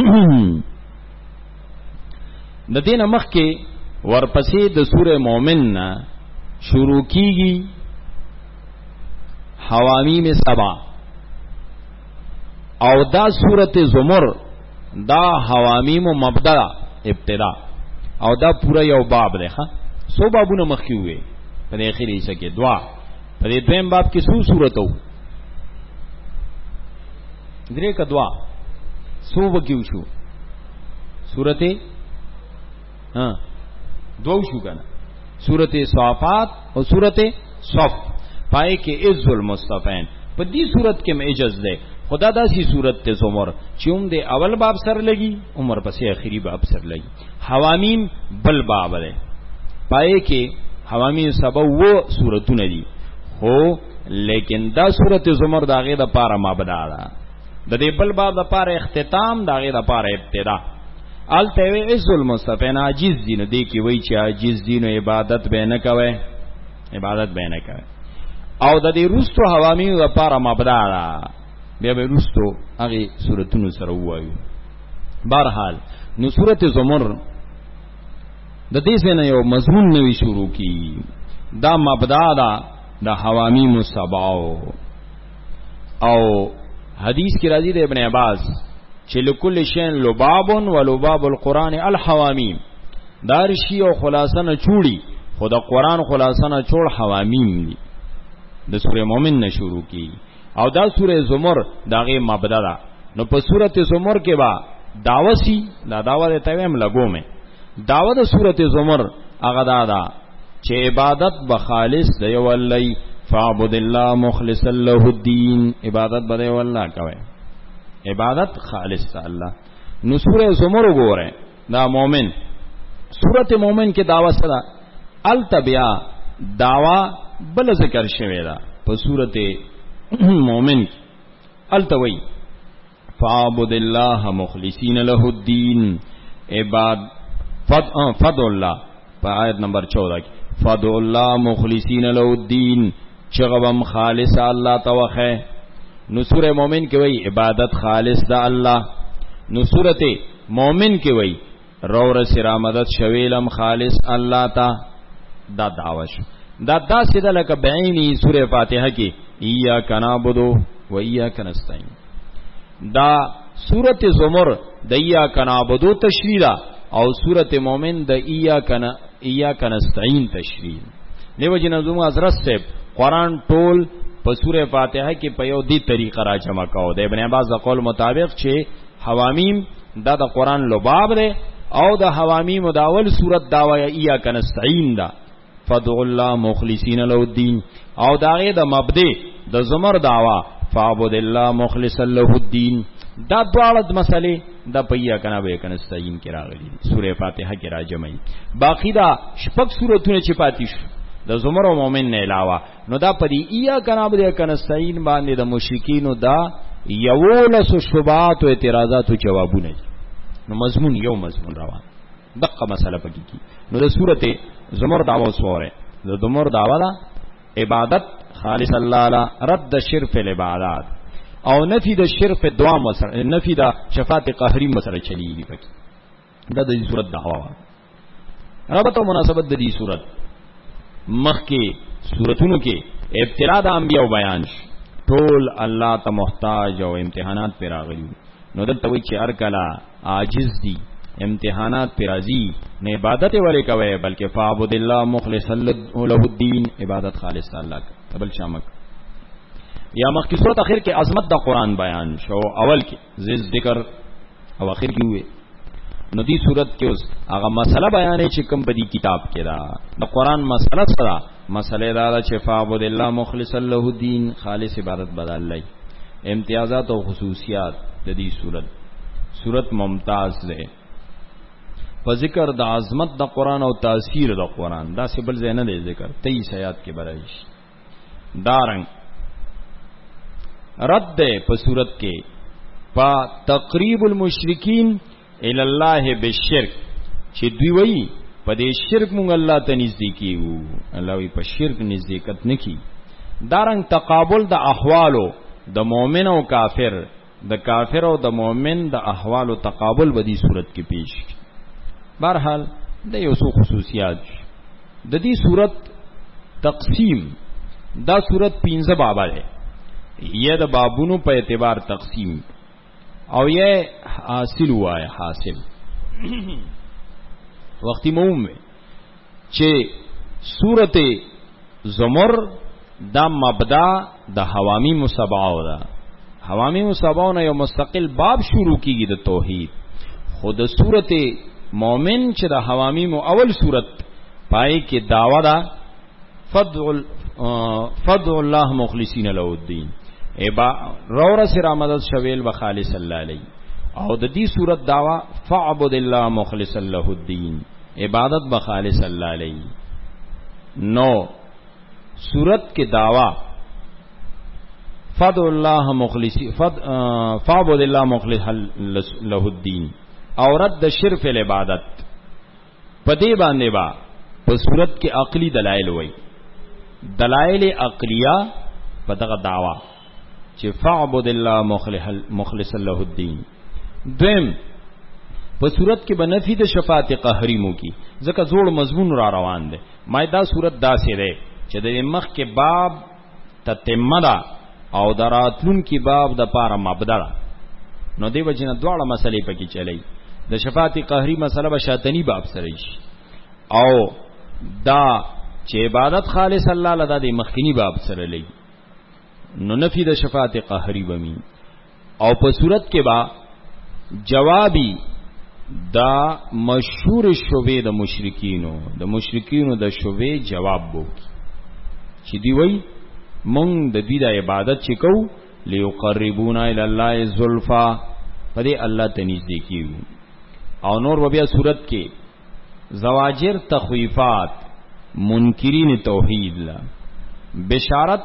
د دې نمخ کې ورپسې د سوره مومن نا شروع کیږي حوامیم سبا او دا سورت زمر دا حوامیم مبدا ابتدا او دا پورا یو باب دی ښا سو بابونه مخکې وې په دې اخري حصہ کې دعا په دې دویم باب کې سو سورتو درې کا دعا سو وکیو شو سورته ها دو شو کنه سورته صافات او سورته صف پای کې عز المصطفین. په دې صورت کې معجز ده خدا داسي صورت ته زمر چې هم د اول باب سر لګي عمر پسې اخري باب سر لګي. حوامیم بل باب ده پای کې حوامیم سبا و صورتونه دي هو لیکن دا صورت زمر داغه د پاره مبدا ده د دې بل باب د پاره اختتام داغه د پاره ابتدا. الته وی عز المصطفین عاجز دین دې کې وای چې عاجز دین عبادت به نه کوي عبادت به نه کوي او د دې رستو حوامیم د پاره مبدا ده بیا به رستو هغه سورتونو سره وایو. بهرحال نو سورت زمر د دې څخه یو مضمون نوی شروع کی دا مبدا دا د حوامیم سباو او حدیث کی راضی د ابن عباس چې لكل شین لباب و لباب القرآن الحوامیم دارشی او خلاصنه چوڑی خدا قرآن خلاصنه چوڑ حوامیم دی د سوره مومن نه شروع کی او دا سوره زمر داغه مبدا دا. نو په سورت زمر کې با داوسی دا داوا ته ویم لګو مې داوا د سورت زمر هغه دا دا چې عبادت به خالص دی ولای فعبد الله مخلصا له الدين عبادت به والله کوي عبادت خالص الله. نو سوره زمر وګوره دا مومن سورت مومن کې داوا سره التبیا داوا بل ذکر شوی دا په سورت مومن التوی فعبد الله مخلصین له الدین عباد فد فد الله په آیت نمبر چودہ کې فد الله مخلصین له الدین چغبم خالص الله توخه. نو سورہ مومن کې وای عبادت خالص دا الله. نو سورت مومن کې وای رو رسرا مدد شویلم خالص الله تا دا دعوش دا دا سیدہ لکه بعینی سورہ فاتحه کې ایاک نعبدو و ایاک نستعین. دا سورت زمر د ایاک نعبدو تشریح او سورت مومن د ایاک ایاک نستعین تشریح. دیو جن زوم حضرت صاحب قرآن ټول په سورہ فاتحه کې په یو دی طریقه را جمع کاو. د ابن عباس د قول مطابق چې حوامیم دا د قرآن لباب ده او د حوامیم د اول سورت داوا ایاک نستعین دا فدع الله مخلصین له الدین او داغه د مبدی د زمر داوا فعبد الله مخلصا له الدین. دا دواړه مسئله د پیا کنه به کنه استعین کې راغلي سوره فاتحه کې راجمعي. باقی دا شپږ سورتونه چې پاتې شو د زمر او مؤمن نه علاوه نو دا پدې ایا کنه به کنه استعین باندې د مشرکین دا یولس شبهات او اعتراضات او جوابونه نو مضمون یو مضمون روان دغه مسله پکې کی. نو د سورته زمر داوا سوره د زمر داوا دا عبادت خالص الله علی رد شرف العبادات او نفی د شرف دعا مسره نفی د شفاعت قهری مسره چلیږي پکې دا د دې صورت دعوا ربط او مناسبت د دې صورت مخکې سورتونو کې ابتلا د انبیاء بیان شو، ټول الله ته محتاج او امتحانات پر راغلي. نو دلته وایي چې هر کله عاجز دي، امتحانات پر راځي، نه عبادت ولې کوي بلکې فعبد الله مخلصا له الدين، عبادت خالص الله کا بل شامک. یا مخکې سورۃ اخر کې عظمت د قران بیان شو، اول کې ذکر او اخر کې وې. نو دې سورۃ کې اوس هغه مسله بیانې چې کوم په دې کتاب کې دا د قران مسله سره مسله دا چې فعبد الله مخلصا له الدين، خالص عبادت بدل الله. امتیازات او خصوصیات د دې سورۃ سورۃ ممتاز ده په ذکر د عظمت د قران او تاثیر د قران، دا سبل زینه دی ذکر تیئیس آیات کې برایش. دارنګ رد په صورت کې پا تقریب المشرکین الی الله بالشرک، چې دوی وایي په دې شرک مونږ الله ته نږدې کیږو، الله وی په شرک نږدېکت نکي. دارنګ تقابل د احوالو د مؤمن او کافر، د کافر او د مؤمن د احوالو تقابل په دې صورت کې پیش. بہرحال د یو څو خصوصیات د دې صورت تقسیم، دا صورت پنځه باب ده، یہ د بابونو په اعتبار تقسیم او یہ حاصل ہوا ہے حاصل وقتی موم میں چې سورت زمر دا مبدا د حوامیم سبعو دا، حوامیم سبعو نه یو مستقل باب شروع کیږي د توحید. خود سورت مومن چې د حوامیم اول سورت پای کې داوا دا فضل فضل الله مخلصین له الدین، ایبا رور سره مدد شویل و خالص الله علی. او د دې صورت داوا فعبد الله مخلص له الدین، عبادت به خالص الله علی. نو صورت کې داوا فضل الله مخلصی فعبد الله مخلص له الدین او رد شرف العبادت. پدې باندې با په صورت کې عقلی دلایل وای، دلائل عقلیه په دغه دعوا چې فعبد الله مخلص له الدين. دویم په صورت کې بنفي د شفاعت قهری مو کی، ځکه زوړ مضمون را روان دي. مایدا صورت داسې ده چې د مخ کې باب تتمه او دراتلون کې باب د پاره مبدا، نو دی وجنه دواړه مسلې پکې چلی. د شفاعت قهری مسله به شاتنی باب سره شي، او دا چې عبادت خالص الله لدا د مخکنی باب سره لګي، نو نفی د شفاعت قهری بمی. او په صورت کې با جوابی دا مشهور شوبه د مشرکینو د مشرکینو د شوبه جواب بو چې دی وای مونږ د دې د عبادت چې کو لیقربونا الی الله زلفا، پدې الله ته نږدې کیږو. او نور بیا صورت کې زواجر تخویفات منکرین توحید لا بشارت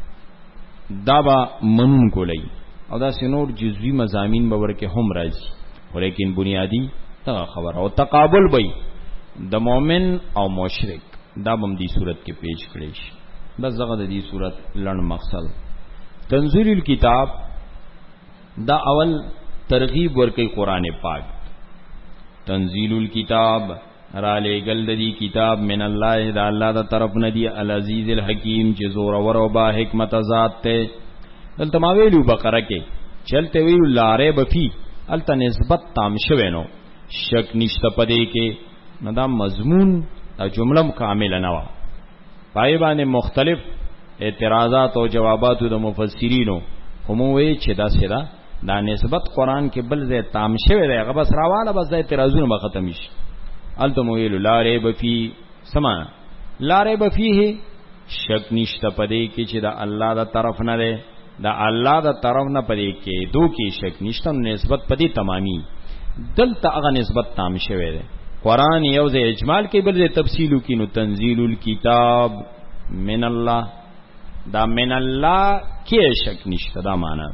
دابا منون کو لئی، او دا سنور جزوی مضامین باور کې هم راځي، ولیکن بنیادی تا خبر او تقابل بئی د مومن او مشرک دا بم دی صورت کې پیش کړی شي. بس دغه د دې صورت لړ مقصد تنزیل الکتاب، دا اول ترغیب ورکې قران پاک. تنزیل الکتاب را لګل د دې کتاب من الله، دا الله دا طرف ندی، العزیز الحکیم چې زور اور او با حکمت ذات ته. دلته ما ویلو بقره کې چلته ویلو لاره بفی الته نسبت تام شوه، نو شک نشته پدې کې، نو دا مضمون دا جمله کامل نه و. پای باندې مختلف اعتراضات او جوابات د مفسرینو هم وی چې دا سره دا نسبت قران کې بل ځای تام شوه دی، هغه بس راواله بس د اعتراضونو به ختم شي. التم ویلو لا ریب فی سما لا ریب فیه، شک نشته پدې کې چې دا الله دا طرف نه دی، دا الله دا طرف نه پدې کې دو کې شک نشته، نسبت پدې تمامي. دلته هغه نسبت تام شوه دی. قران یو ځای اجمال کې بل ځای تفصیل کې، نو تنزیل الکتاب من الله، دا من الله کې شک نشته، دا معنا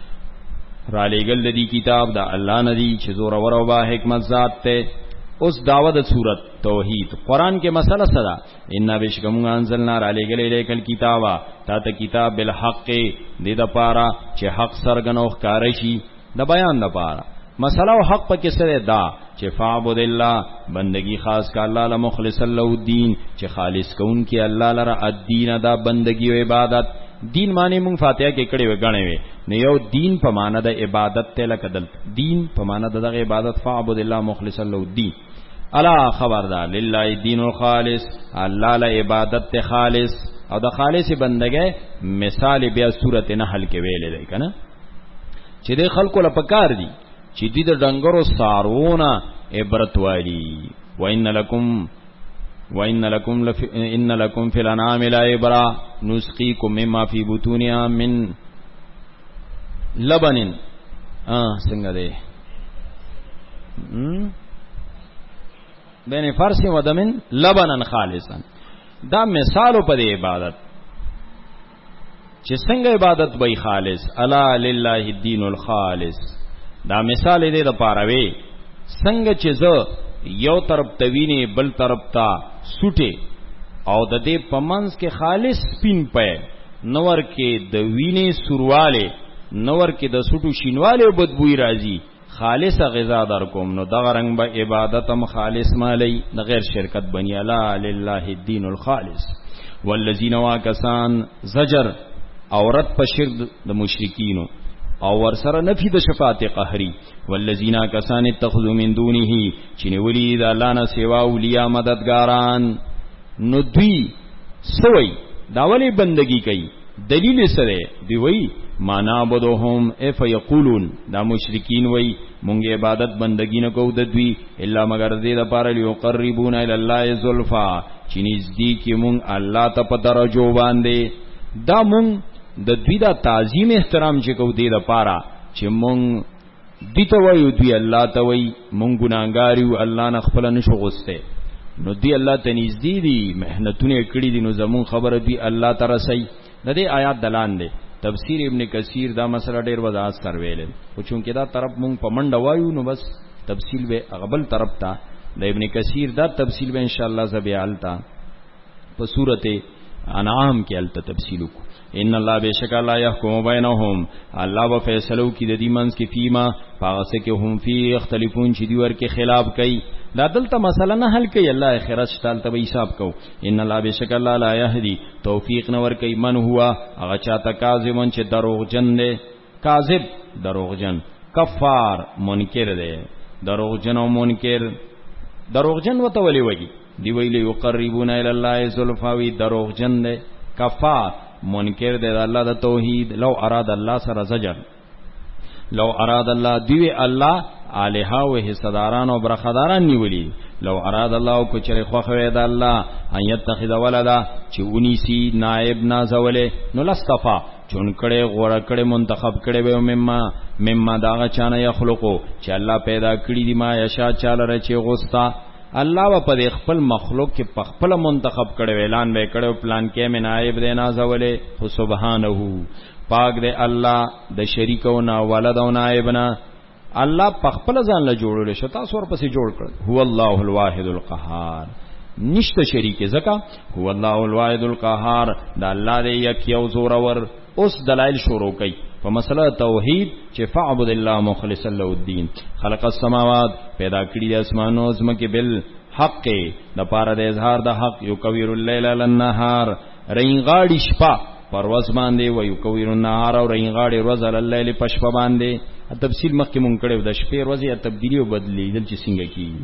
را لګل د دې کتاب دا الله نه دی چې زور اور او با حکمت ذات ته. اس دعوت صورت توحید قرآن کے مسئلہ صدا انا بشکم انزلنا را لے گلے لیکل کتابا تا تا کتاب بالحق دی دا پارا چه حق سرگنوخ کارشی دا بیان دا پارا مسله او حق پکې سره دا چې فعبد الله بندگی خاص کا الله له مخلص له الدين چې خالص کون کې الله لره الدين دا بندگی او عبادت. دین معنی مونږ فاتحه کې کړي وګڼې وي نو یو دین په معنا د عبادت ته لکدل دین په معنا د عبادت فعبد الله مخلص له الدين. الا خبردار لله الدين الخالص الله له عبادت ته خالص او د خالص بندګۍ مثال بیا سورته نحل کې ویلې ده کنه چې د خلکو لپاره دي چې دې د ډنګرو سارونه عبرت والی. وان لکم وان لکم لف ان لکم فی الانعام لعبرا نسقیکم مما فی بطونها من لبن اه څنګه ده بین فرس و دمن لبنا خالصا. دا مثال په عبادت چې څنګه عبادت وای خالص الا لله الدين الخالص. دا مثال دې د پاره وي څنګه چې زه یو طرف توینه بل طرف تا سوټه او د دې پمنس کې خالص سپین پې نور کې د وینې سورواله نور کې د سوټو شینواله بدبوئی راځي خالص غذا در کوم نو دغه رنگ به عبادت هم خالص مالی د غیر شرکت بنی الا لله الدين الخالص. والذین واکسان زجر اورت په شرک د مشرکین او ورسره نفی د شفاعت قهری. والذین کسان اتخذوا من دونه چنولی د الله نه سوا اولیاء مددګاران نو دوی سوی دا ولی بندگی کوي دلیل سره دی وی معنا بدوهم اف یقولون دا مشرکین وی مونږه عبادت بندگی نه کوو د دوی الا مگر دې لپاره لیقربون الی الله زلفا چې نږدې کې مونږ الله ته په درجو باندې دا مونږ د دوی دا تعظیم احترام چې کو دې لپاره چې مونږ دې ته وایو دوی الله ته وای مونږ ګناګاریو الله نه خپل نشو غوسته نو دی الله ته نږدې دي مهنتونه کړې دي نو زمون خبره دی الله تعالی سي د دې آیات دلان دي. تفسیر ابن کثیر دا مسله ډیر وضاحت سره ویل او چونکه دا طرف مونږ په منډه وایو نو بس تفصیل به اغبل طرف ته د ابن کثیر دا تفصیل به ان شاء الله زبیا التا په سورته انعام کې التا تفصیل کو. ان الله بشک الله يحكم بينهم الله به فیصلو کی د دې منځ کې فيما پاغسه کې هم فی اختلافون چې دی ور کې خلاف کوي دا دلته مسله نه حل کوي الله اخرت شتال ته حساب کو. ان الله بشک الله لا يهدي توفیق نور کوي من هوا هغه چاته کاذبون چې دروغجن دی کاذب دروغجن کفار منکر دی دروغجن او منکر دروغجن وته ولي وږي دی ویلي یقربون الی الله زلفاوی دروغجن دی کفار منکر دی الله د توحید. لو اراد الله سره زجر لو اراد الله دی الله الها او حصداران او برخداران نیولی لو اراد الله کو چره خو خو د الله ان يتخذ ولدا چې اونیسی نائب نازوله نو لستفا چون کړي غوړه کړي منتخب کړي به مما مما داغه چانه یخلقو چې الله پیدا کړی دی ما یشا چاله رچې غوستا الله په خپل مخلوق کې په خپل منتخب کړي اعلان به کړي پلان کې مې نائب دی نازوله خو سبحانه پاک دی الله د شریکو نه ولد او نائب نه الله پخپل ځان له جوړول شو تاسو ورپسې جوړ کړ. هو الله الواحد القهار نشته شریک زکا هو الله الواحد القهار دا الله دې یک یو زور ور اوس دلایل شروع کړي په مسله توحید چې فعبد الله مخلصا له الدين. خلق السماوات پیدا کړی د اسمانو زمکه بل حق د پاره د اظهار د حق یو کویر الليل للنهار رینغاړي شپه پرواز باندې و یو کویر النهار او رینغاړي ورځ الليل پشپ باندې تفصیل مخکې مونږ کړو د شپې ورځې یا تبدیلی او بدلی دل چې څنګه کی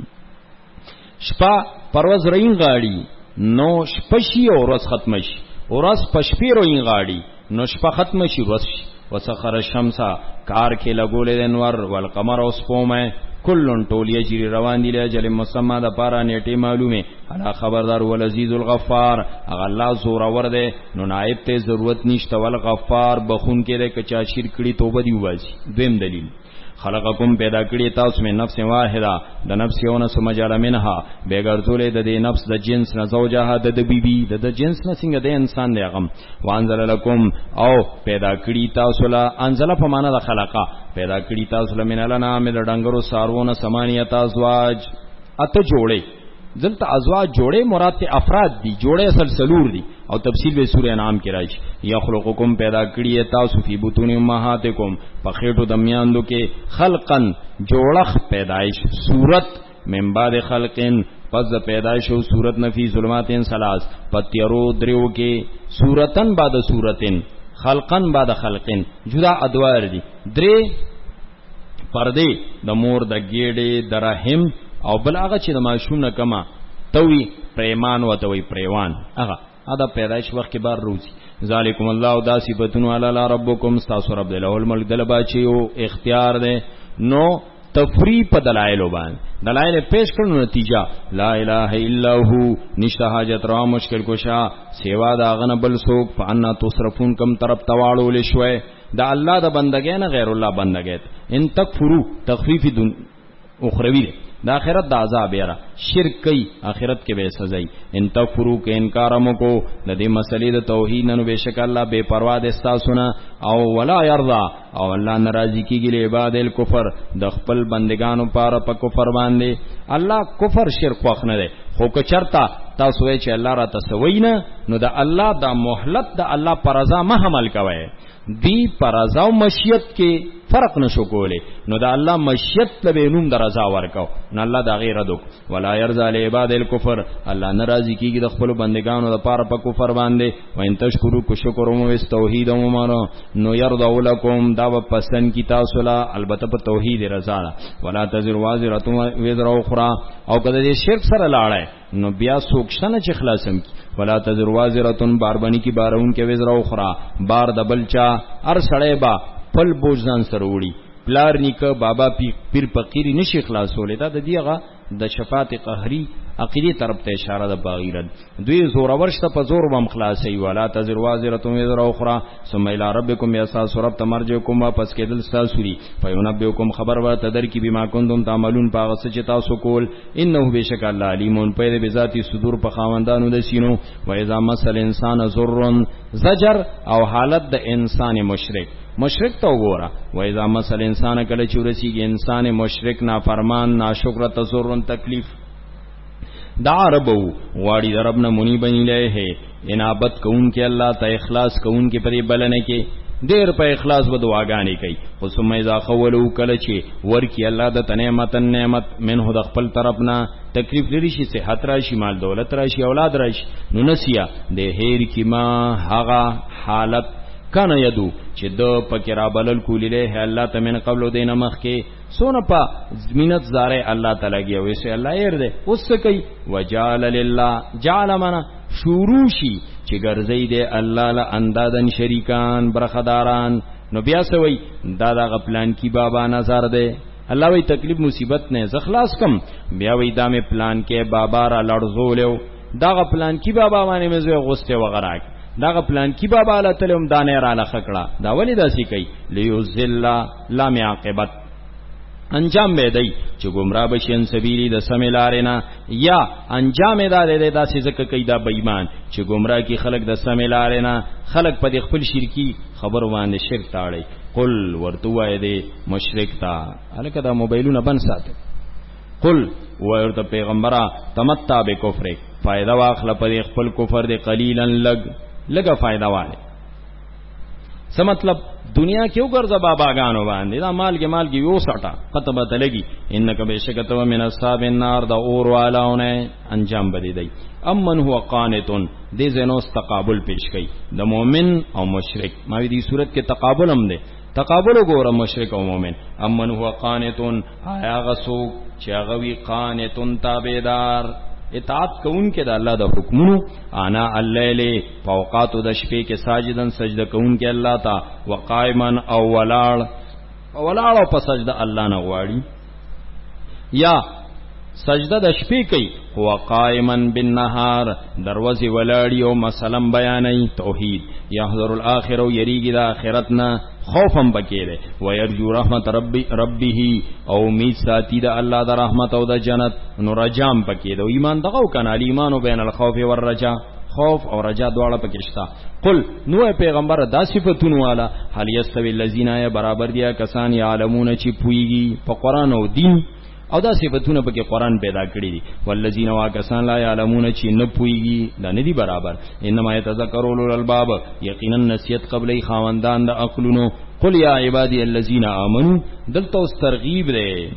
شپه پرواز رین غاړي نو شپشي او ورځ ختم شي ورځ پشپې رین غاړي نو شپه ختم شي ورځ وسخر الشمس کار کې لګولې د انوار والقمر اوس پومه کلن ټولیه جری روان دي له اجل مسمى د پارا نیټه معلومه الا خبردار ول عزیز الغفار اغه الله زور ور ده نو نائب ته ضرورت نشته ول غفار بخون کې د کچا شرک کړي توبه دی واسي. دویم دلیل خلقکم پیدا کړی تاسو من نفس واحده د نفس یو نس مجال منها بیګرځولې د دې نفس د جنس نه زوجها د بیبي د جنس نه څنګه د انسان دی غم وانزل لكم او پیدا کړی تاسو لا انزل په معنا د خلقا پیدا کړی تاسو له منلنا مل ډنګرو سارونه سمانیت ازواج اته جوړې دلته ازواج جوړې مراد ته افراد دي جوړې اصل سلور دي او تفصیل به سورہ انعام کې راشي. یخلقکم پیدا کړی تاسو فی بطون امهاتکم په خېټو د میاندو کې خلقن جوړخ پیدایش صورت من بعد خلقن پس د پیدایش او صورت نفی ظلماتن ثلاث پتیرو دریو کې صورتن بعد صورتن خلقن بعد خلقن جدا ادوار دي درې پردې د مور د ګېډې د رحم او بل هغه چې د ماشوم نه کما توي پریمان و توي پریوان هغه دا پیدایش وخت کې بار روزي. ذالکم الله دا صفاتون علی ربکم استاسو رب له الملک دلبا چې او اختیار ده نو تفریق په دلایل باندې دلایل پیش کړو نتیجه لا اله الا هو نشته حاجت را مشکل کوشا سیوا دا غن بل سوک فانا تصرفون کم طرف تواړو لشوي دا الله د بندګۍ نه غیر الله بندګۍ ان تکفروا تخفیف دن اخروی ده دا آخرت دا عذاب یرا شرک کئی آخرت کے بے سزائی ان تکفرو کے انکارمو کو ندی مسئلے دا توحید ننو بے شک اللہ بے پروا دستا سنا او ولا یرضا او اللہ ناراضی کی گلی عباد الکفر د خپل بندگانو پارا پا کفر باندے اللہ کفر شرک وخت نه دے خو کچرتا تاسو وی چې الله را تسوینا نو دا الله دا مهلت دا الله پرزا ما حمل کوي دی پرزا او مشیت کې فرق نشو کوله نو دا الله مشیت له نوم د رضا ورکاو نو الله دا غیر دو ولا يرضى لعباد الكفر الله ناراضی کیږي د خپل بندگانو د پاره په کفر باندې وان تشکرو کو شکر او توحید او مانو نو يرضى لكم دا پسند کی تاسو لا البته په توحید رضا ولا تزر وازره وزر اخرى او کله دې شرک سره لاړای نو بیا سوکشنه چې خلاصم ولا تزر وازره باربنی کی بارون کې وزر اخرى بار د بلچا ار سړی با پل بوزان سره وړي پلار نیکه بابا پیر فقیر نشي خلاصولې دا د دیغه د شفاعت قهری عقیده طرف ته اشاره ده باغیرت دوی زور ورشته په زور بم خلاصي ولا تزر وازره وزر اخرى ثم الى ربكم يساس رب تمرجكم واپس کېدل ساسوري فینبئکم خبر ورته در کی بما کنتم تعملون پاغه چې تاسو کول انه بشک الله علیمون په بذاتی صدور په خاوندانو د سینو و اذا مسل انسان ضر زجر او حالت د انسان مشرک مشرک تو ګورا و اذا مسل انسان کله چورسیږي انسان مشرک نافرمان ناشکر تزرن تکلیف دا ربو واړی د رب نه منی بنی له انابت کون کې الله ته اخلاص کون کې پرې بلنه کې ډېر په اخلاص و دعاګانې کوي خو ثم اذا خولو کله چې ورکی الله د نعمت نعمت منه د خپل طرف نه تکلیف لري شي صحت راشي مال دولت راشي اولاد راشي نو نسیا د هیر کی ما هغه حالت کان یدو چې د پکرا بلل کولیله الله ته من قبل دینه مخ کې سونه په زمینت زاره الله تعالی کې ویسه الله ير دے اوس کوي وجال لله جعل منا شروشی چې ګرځي دے الله له اندادن شریکان برخداران نو بیا سوي دا دا غپلان کی بابا نظر دے الله وی تکلیف مصیبت نه زخلاص کم بیا وی دامه پلان کې بابا را لړزولیو دا غپلان کی بابا باندې مزه غوسته وغراک دا پلان کی بابا له تلم دانه را لخکړه دا ولی داسي کوي ليذل لام عاقبت انجام به دی چې گمراه بشین سبیلی د سمیلارینا یا انجام دا دی داسې ځکه کوي دا بېمان چې گمراه کی خلق د سمیلارینا خلق په خپل شرکی خبر باندې شرک تاړي قل ورته وای دی مشرک تا الکه دا موبایلونه بند ساتي قل ورته پیغمبره تمتع بکفر فائدہ واخله په خپل کفر دی قلیلا لگ لگا فائدہ والے څه مطلب دنیا کې وګرځه باباګانو باندې دا مال کې مال کې یو سټا قطبه تلګي انک بشکتو من اصحاب النار دا اور والاونه انجام بدی دی امن هو قانتون دې زنو تقابل پیش کړي د مؤمن او مشرک ما دې صورت کې تقابل هم دی تقابل وګوره مشرک او مؤمن امن هو قانتون آیا غسو چې هغه وی قانتون تابعدار اطاعت کون کې د الله د حکمونو انا الليل فوقات د شپې کې ساجدن سجده کون کې الله تا وقائما او ولاړ ولاړ په سجده الله نه غواړي یا سجده د شپې کوي هو قائما بالنهار دروازه ولاړی او مثلا بیانې توحید یحذر الاخره یریږي د اخرتنا خوفم بکیره و یرجو رحمت ربی ربه او امید ساتي د الله د رحمت او د جنت نو رجام پکې د ایمان دغه کنه ایمان بین الخوف والرجا خوف او رجا دواړه پکې شته قل نو پیغمبر دا صفاتونه والا هل یستوی الذین یا برابر دیا کسان یعلمون چې پویږي په قران او دین او دا صفاتونه په کې قران پیدا کړی دي والذین واکسان لا یعلمون چې نه پويږي دا نه دي برابر انما یتذکر اولو الالباب یقینا نسیت قبلی خاوندان د عقلونو قل یا عبادی الذین آمنوا دلته ترغیب ده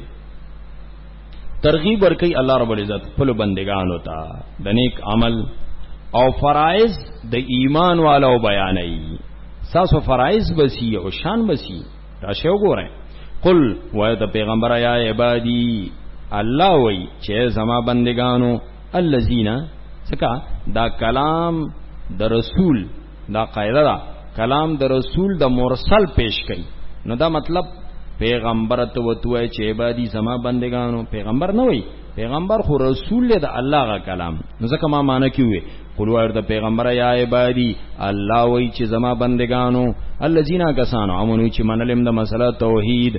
ترغیب ورکی الله رب العزت خپل بندگانو ته د نیک عمل او فرائض د ایمان والو بیانای ساسو فرائض بسی او شان بسی راشه وګورئ قل وای د پیغمبر یا عبادی الله وای چې زما بندگانو الذین سکا دا کلام د رسول دا قاعده دا کلام د رسول د مرسل پیش کړي نو دا مطلب پیغمبر ته وتوای چې عبادی زما بندگانو پیغمبر نه وای پیغمبر خو رسول له د الله غا کلام نو ځکه ما معنی کیوي قل ور د پیغمبر یا عبادی الله وای چې زما بندگانو الذین کسانو امنو چې منلم د مسله توحید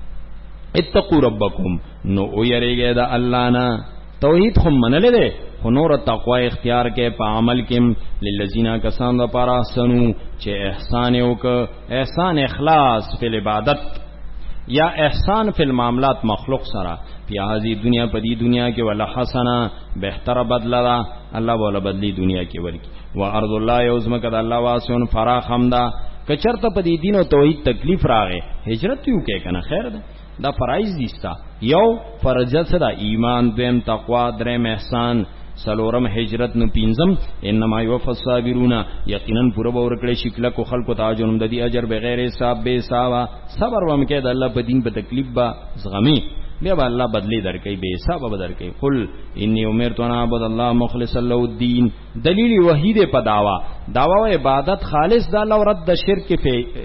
اتقوا ربکم نو او یریګه د الله نه توحید خو منل ده خو نور تقوا اختیار کې په عمل کې للذین کسان د پاره سنو چې احسان وک احسان اخلاص په عبادت یا احسان فی المعاملات مخلوق سرا فی هذه دنیا په دې دنیا کې ولا حسنا بهتر بدلا الله ولا بدلی دنیا کې ورکی و ارض الله یوزم کد الله واسون فراخ همدا کچرته په دې دین او توحید تکلیف راغې هجرت یو کې کنه خیر ده دا فرایض دیستا یو فرض صدا ایمان دیم تقوا درم احسان سلورم هجرت نو پینزم انما یوفى الصابرون یقینا پورا باور کړي شکل کو خلق ته اجرم د دې اجر بغیر حساب به حساب صبر وم کې د الله په دین په تکلیف با زغمی بیا به الله بدلی درکې به حساب به درکې قل انی امرت ان اعبد الله مخلصا له الدين دلیل وحید په داوا داوا او عبادت خالص د الله رد د شرک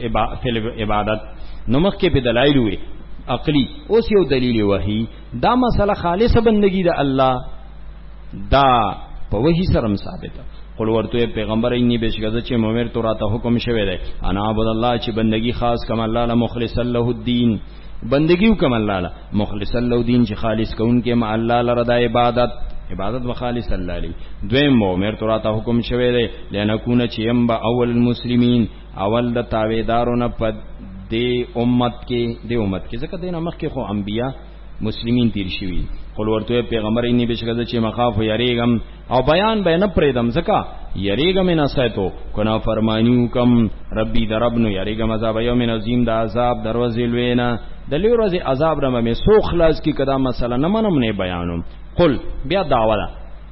په عبادت نمخ کې په دلایل وي عقلی اوس یو دلیل وحی دا مسله خالص بندگی د الله دا په وحی سره ثابت قل ورته پیغمبر انی بشګه چې مومر تو راته حکم شوه دی انا عبد الله چې بندگی خاص کما الله له مخلص له الدين بندگی کما الله له مخلص له الدين چې خالص کون کې ما الله لره د عبادت عبادت و خالص الله علی دویم مومر تو راته حکم شوه دی لنکونه چې يم با اول المسلمین اول د تابعدارونه په دې امت کې دې امت کې ځکه دینه مخ کې خو انبیا مسلمین تیر شوی قل ورته پیغمبر انی بشکره چې مخاف یریګم او بیان به نه پریدم زکا یریګم نه سایتو کنا فرمانیو کم ربی دربنو یریګم عذاب یوم عظیم د عذاب دروازه لوینا د لوی عذاب رمه می سو خلاص کی کدا مسله نه منم نه بیانوم قل بیا داواله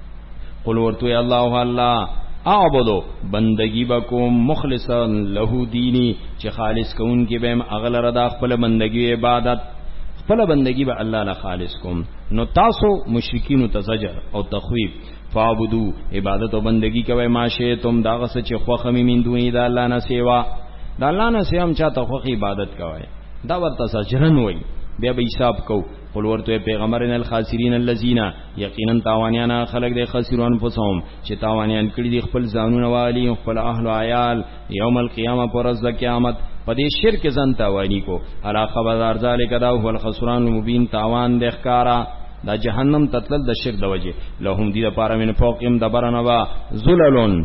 قل ورته الله الله اعبدو بندگی بکوم مخلصا له دینی چې خالص کون کې بهم اغل ردا خپل بندگی عبادت خپل بندگی به الله له خالص کوم نو تاسو مشرکین ته زجر او تخویف فعبدو عبادت او بندگی کوي ماشه تم داغه چې خوخه من دونی د الله نه سیوا د الله نه سیم چا ته خوخه عبادت کوي دا ورته زجرن وای بیا به حساب کو قل ورته پیغمبرن الخاسرین الذین یقینا تاوانیان خلق د خسرون فسهم چې تاوانیان کړي د خپل ځانونه والی خپل اهل او عیال یوم القیامه پر ورځ د قیامت پدې شرک ځان تاوانی کو الا خبردار ذالک دا هو الخسران المبین تاوان د ښکارا دا جهنم تتل د شرک د وجه لهم دی لپاره من فوقهم دبرنوا ذللن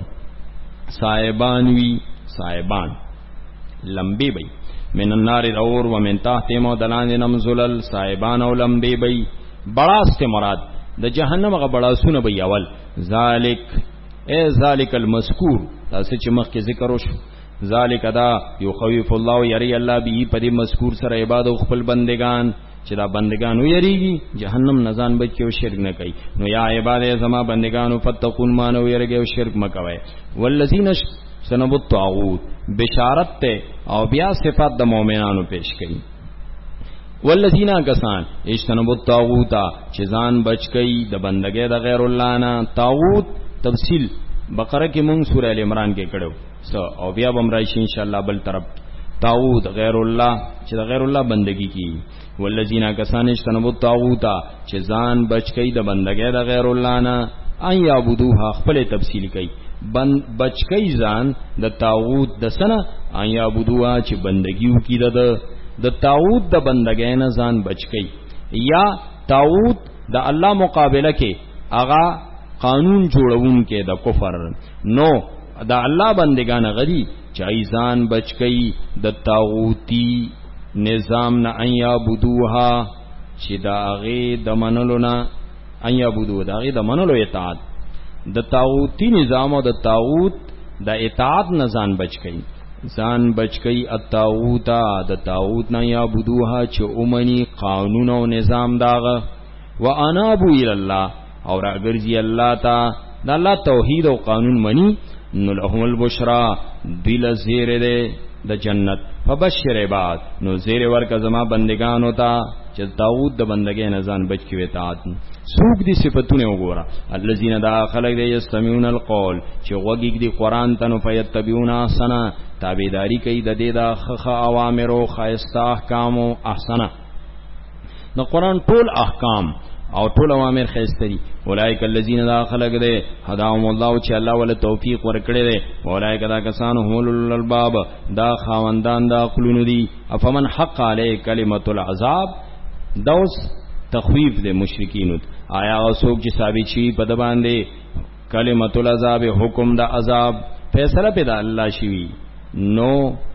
صایبان وی صایبان لمبی بی من النار اور و من تحتهم دلان نم ذلل صایبان او لمبی بی بڑاست مراد د جهنم غ بڑاسونه بی اول ذالک اے ذالک المذکور تاسو چې مخکې ذکر وشو ذالک دا یخوف الله یری الله به په دې مذکور سره عبادت خپل بندگان چې دا بندگانو یریږي جهنم نزان بچو شرک نه کوي نو یا عبادت زما بندگانو فتقون مانو یریږي او شرک مکوي والذین سنبوا الطاغوت بشارت ته او بیا صفات د مؤمنانو پیش کړي والذین کسان اجتنبوا الطاغوت چې ځان بچ کړي د بندګۍ د غیر الله نه طاغوت تفصیل بقره کې مونږ سورہ ال عمران کې کړو سو او بیا بم راشي ان شاء الله بل طرف طاغوت غیر الله چې د غیر الله بندگی کی والذین کسان اجتنبوا الطاغوت چې ځان بچ کړي د بندګۍ د غیر الله نه ان یعبدوها خپل تفصیل کوي بند بچ کئی ځان د طاغوت د سنه ان یعبدوها چې بندگیو کی د د طاغوت د بندګۍ نه ځان بچ کئی یا طاغوت د الله مقابله کې اغا قانون جوړون کې د کفر نو د الله بندگان غدي چې ایزان بچ کئی د طاغوتی نظام نه ان یعبدوها چې دا هغه د منلو نه ان یعبدو دا هغه د منلو اطاعت د طاغوتی نظام او د طاغوت د اطاعت نه ځان بچ کړي ځان بچ کړي الطاغوتا د طاغوت نه یعبدوها چې اومني قانون او نظام داغه وانابو الی الله او راګرځي الله تا د الله توحید او قانون منی نو لهم البشرا دل زیر ده د جنت فبشر عباد نو زیر ورکه زما بندگان ہوتا چې داوود د بندګۍ نه ځان بچ کی وتاعت سوق دي صفاتونه وګوره الذين دا خلق دي یستمعون القول چې وګیګ دي قران ته نو فیتبعون احسنا تابعداري کوي د دې د خخ اوامر او خاصه احکام او احسنا نو قران ټول احکام او ټول اوامر خاصتري اولئک الذين دا خلق دي هداهم الله چې الله ول توفیق ورکړي دي اولئک دا کسان هم الالباب دا خاوندان دا قلون دي افمن حق علی کلمۃ العذاب دوس تخویف دے مشرکین آیا اوسوک چې ثابت شي په د باندې کلمۃ العذاب حکم دا عذاب فیصله په د الله شي نو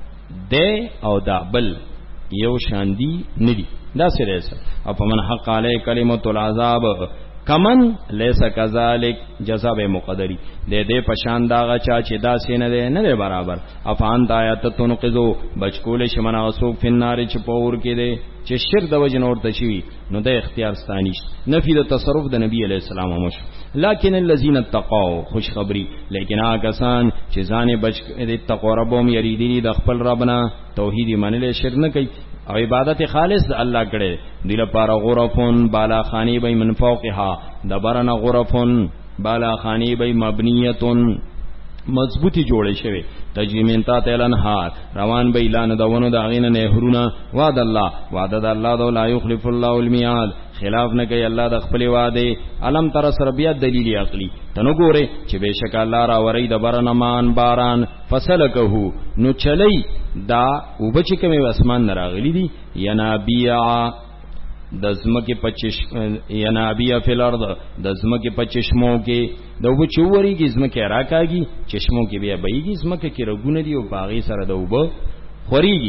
دے او دا بل یو شاندی ندی دا سره سره او په من حق علی کلمۃ العذاب کمن لیس کذالک جزاب مقدری دے دے پشان داغه چا چې دا سینه ده نه برابر افان د آیات تنقذو بچکول شمن اوسوک فنار چې پور کې ده چې شر د وجن اور تشوی نو د اختیار ستانیش نفی د تصرف د نبی علیہ السلام مش لکن الذين اتقوا خوش خبری لیکن هغه کسان چې ځان بچ د تقوا ربهم یریدي د خپل ربنا توحید منل شر نه کوي او عبادت خالص د الله کړي دله پار غرفون بالا خانی به من فوقها دبرنا غرفون بالا خانی به مبنیتون مضبوطی جوړې شوی تجریمن تا تلنهار روان به اعلان دونو د غینه نهرونه وعد الله وعد الله دو لا یخلف الله المیعاد خلاف نه کوي الله د خپل وعده علم تر سره بیا دلیل عقلی تنو ګوره چې بشک الله را وری د برنمان باران فسلکه نو چلی دا وبچ کمه اسمان نراغلی دي ینابیع د زمکه پچش ینابیع فی الارض د زمکه پچشمو کې د وب چوري کې زمکه راکاږي چشمو کې بیا بهيږي زمکه کې رګونه دي او باغی سره د وب خوريږي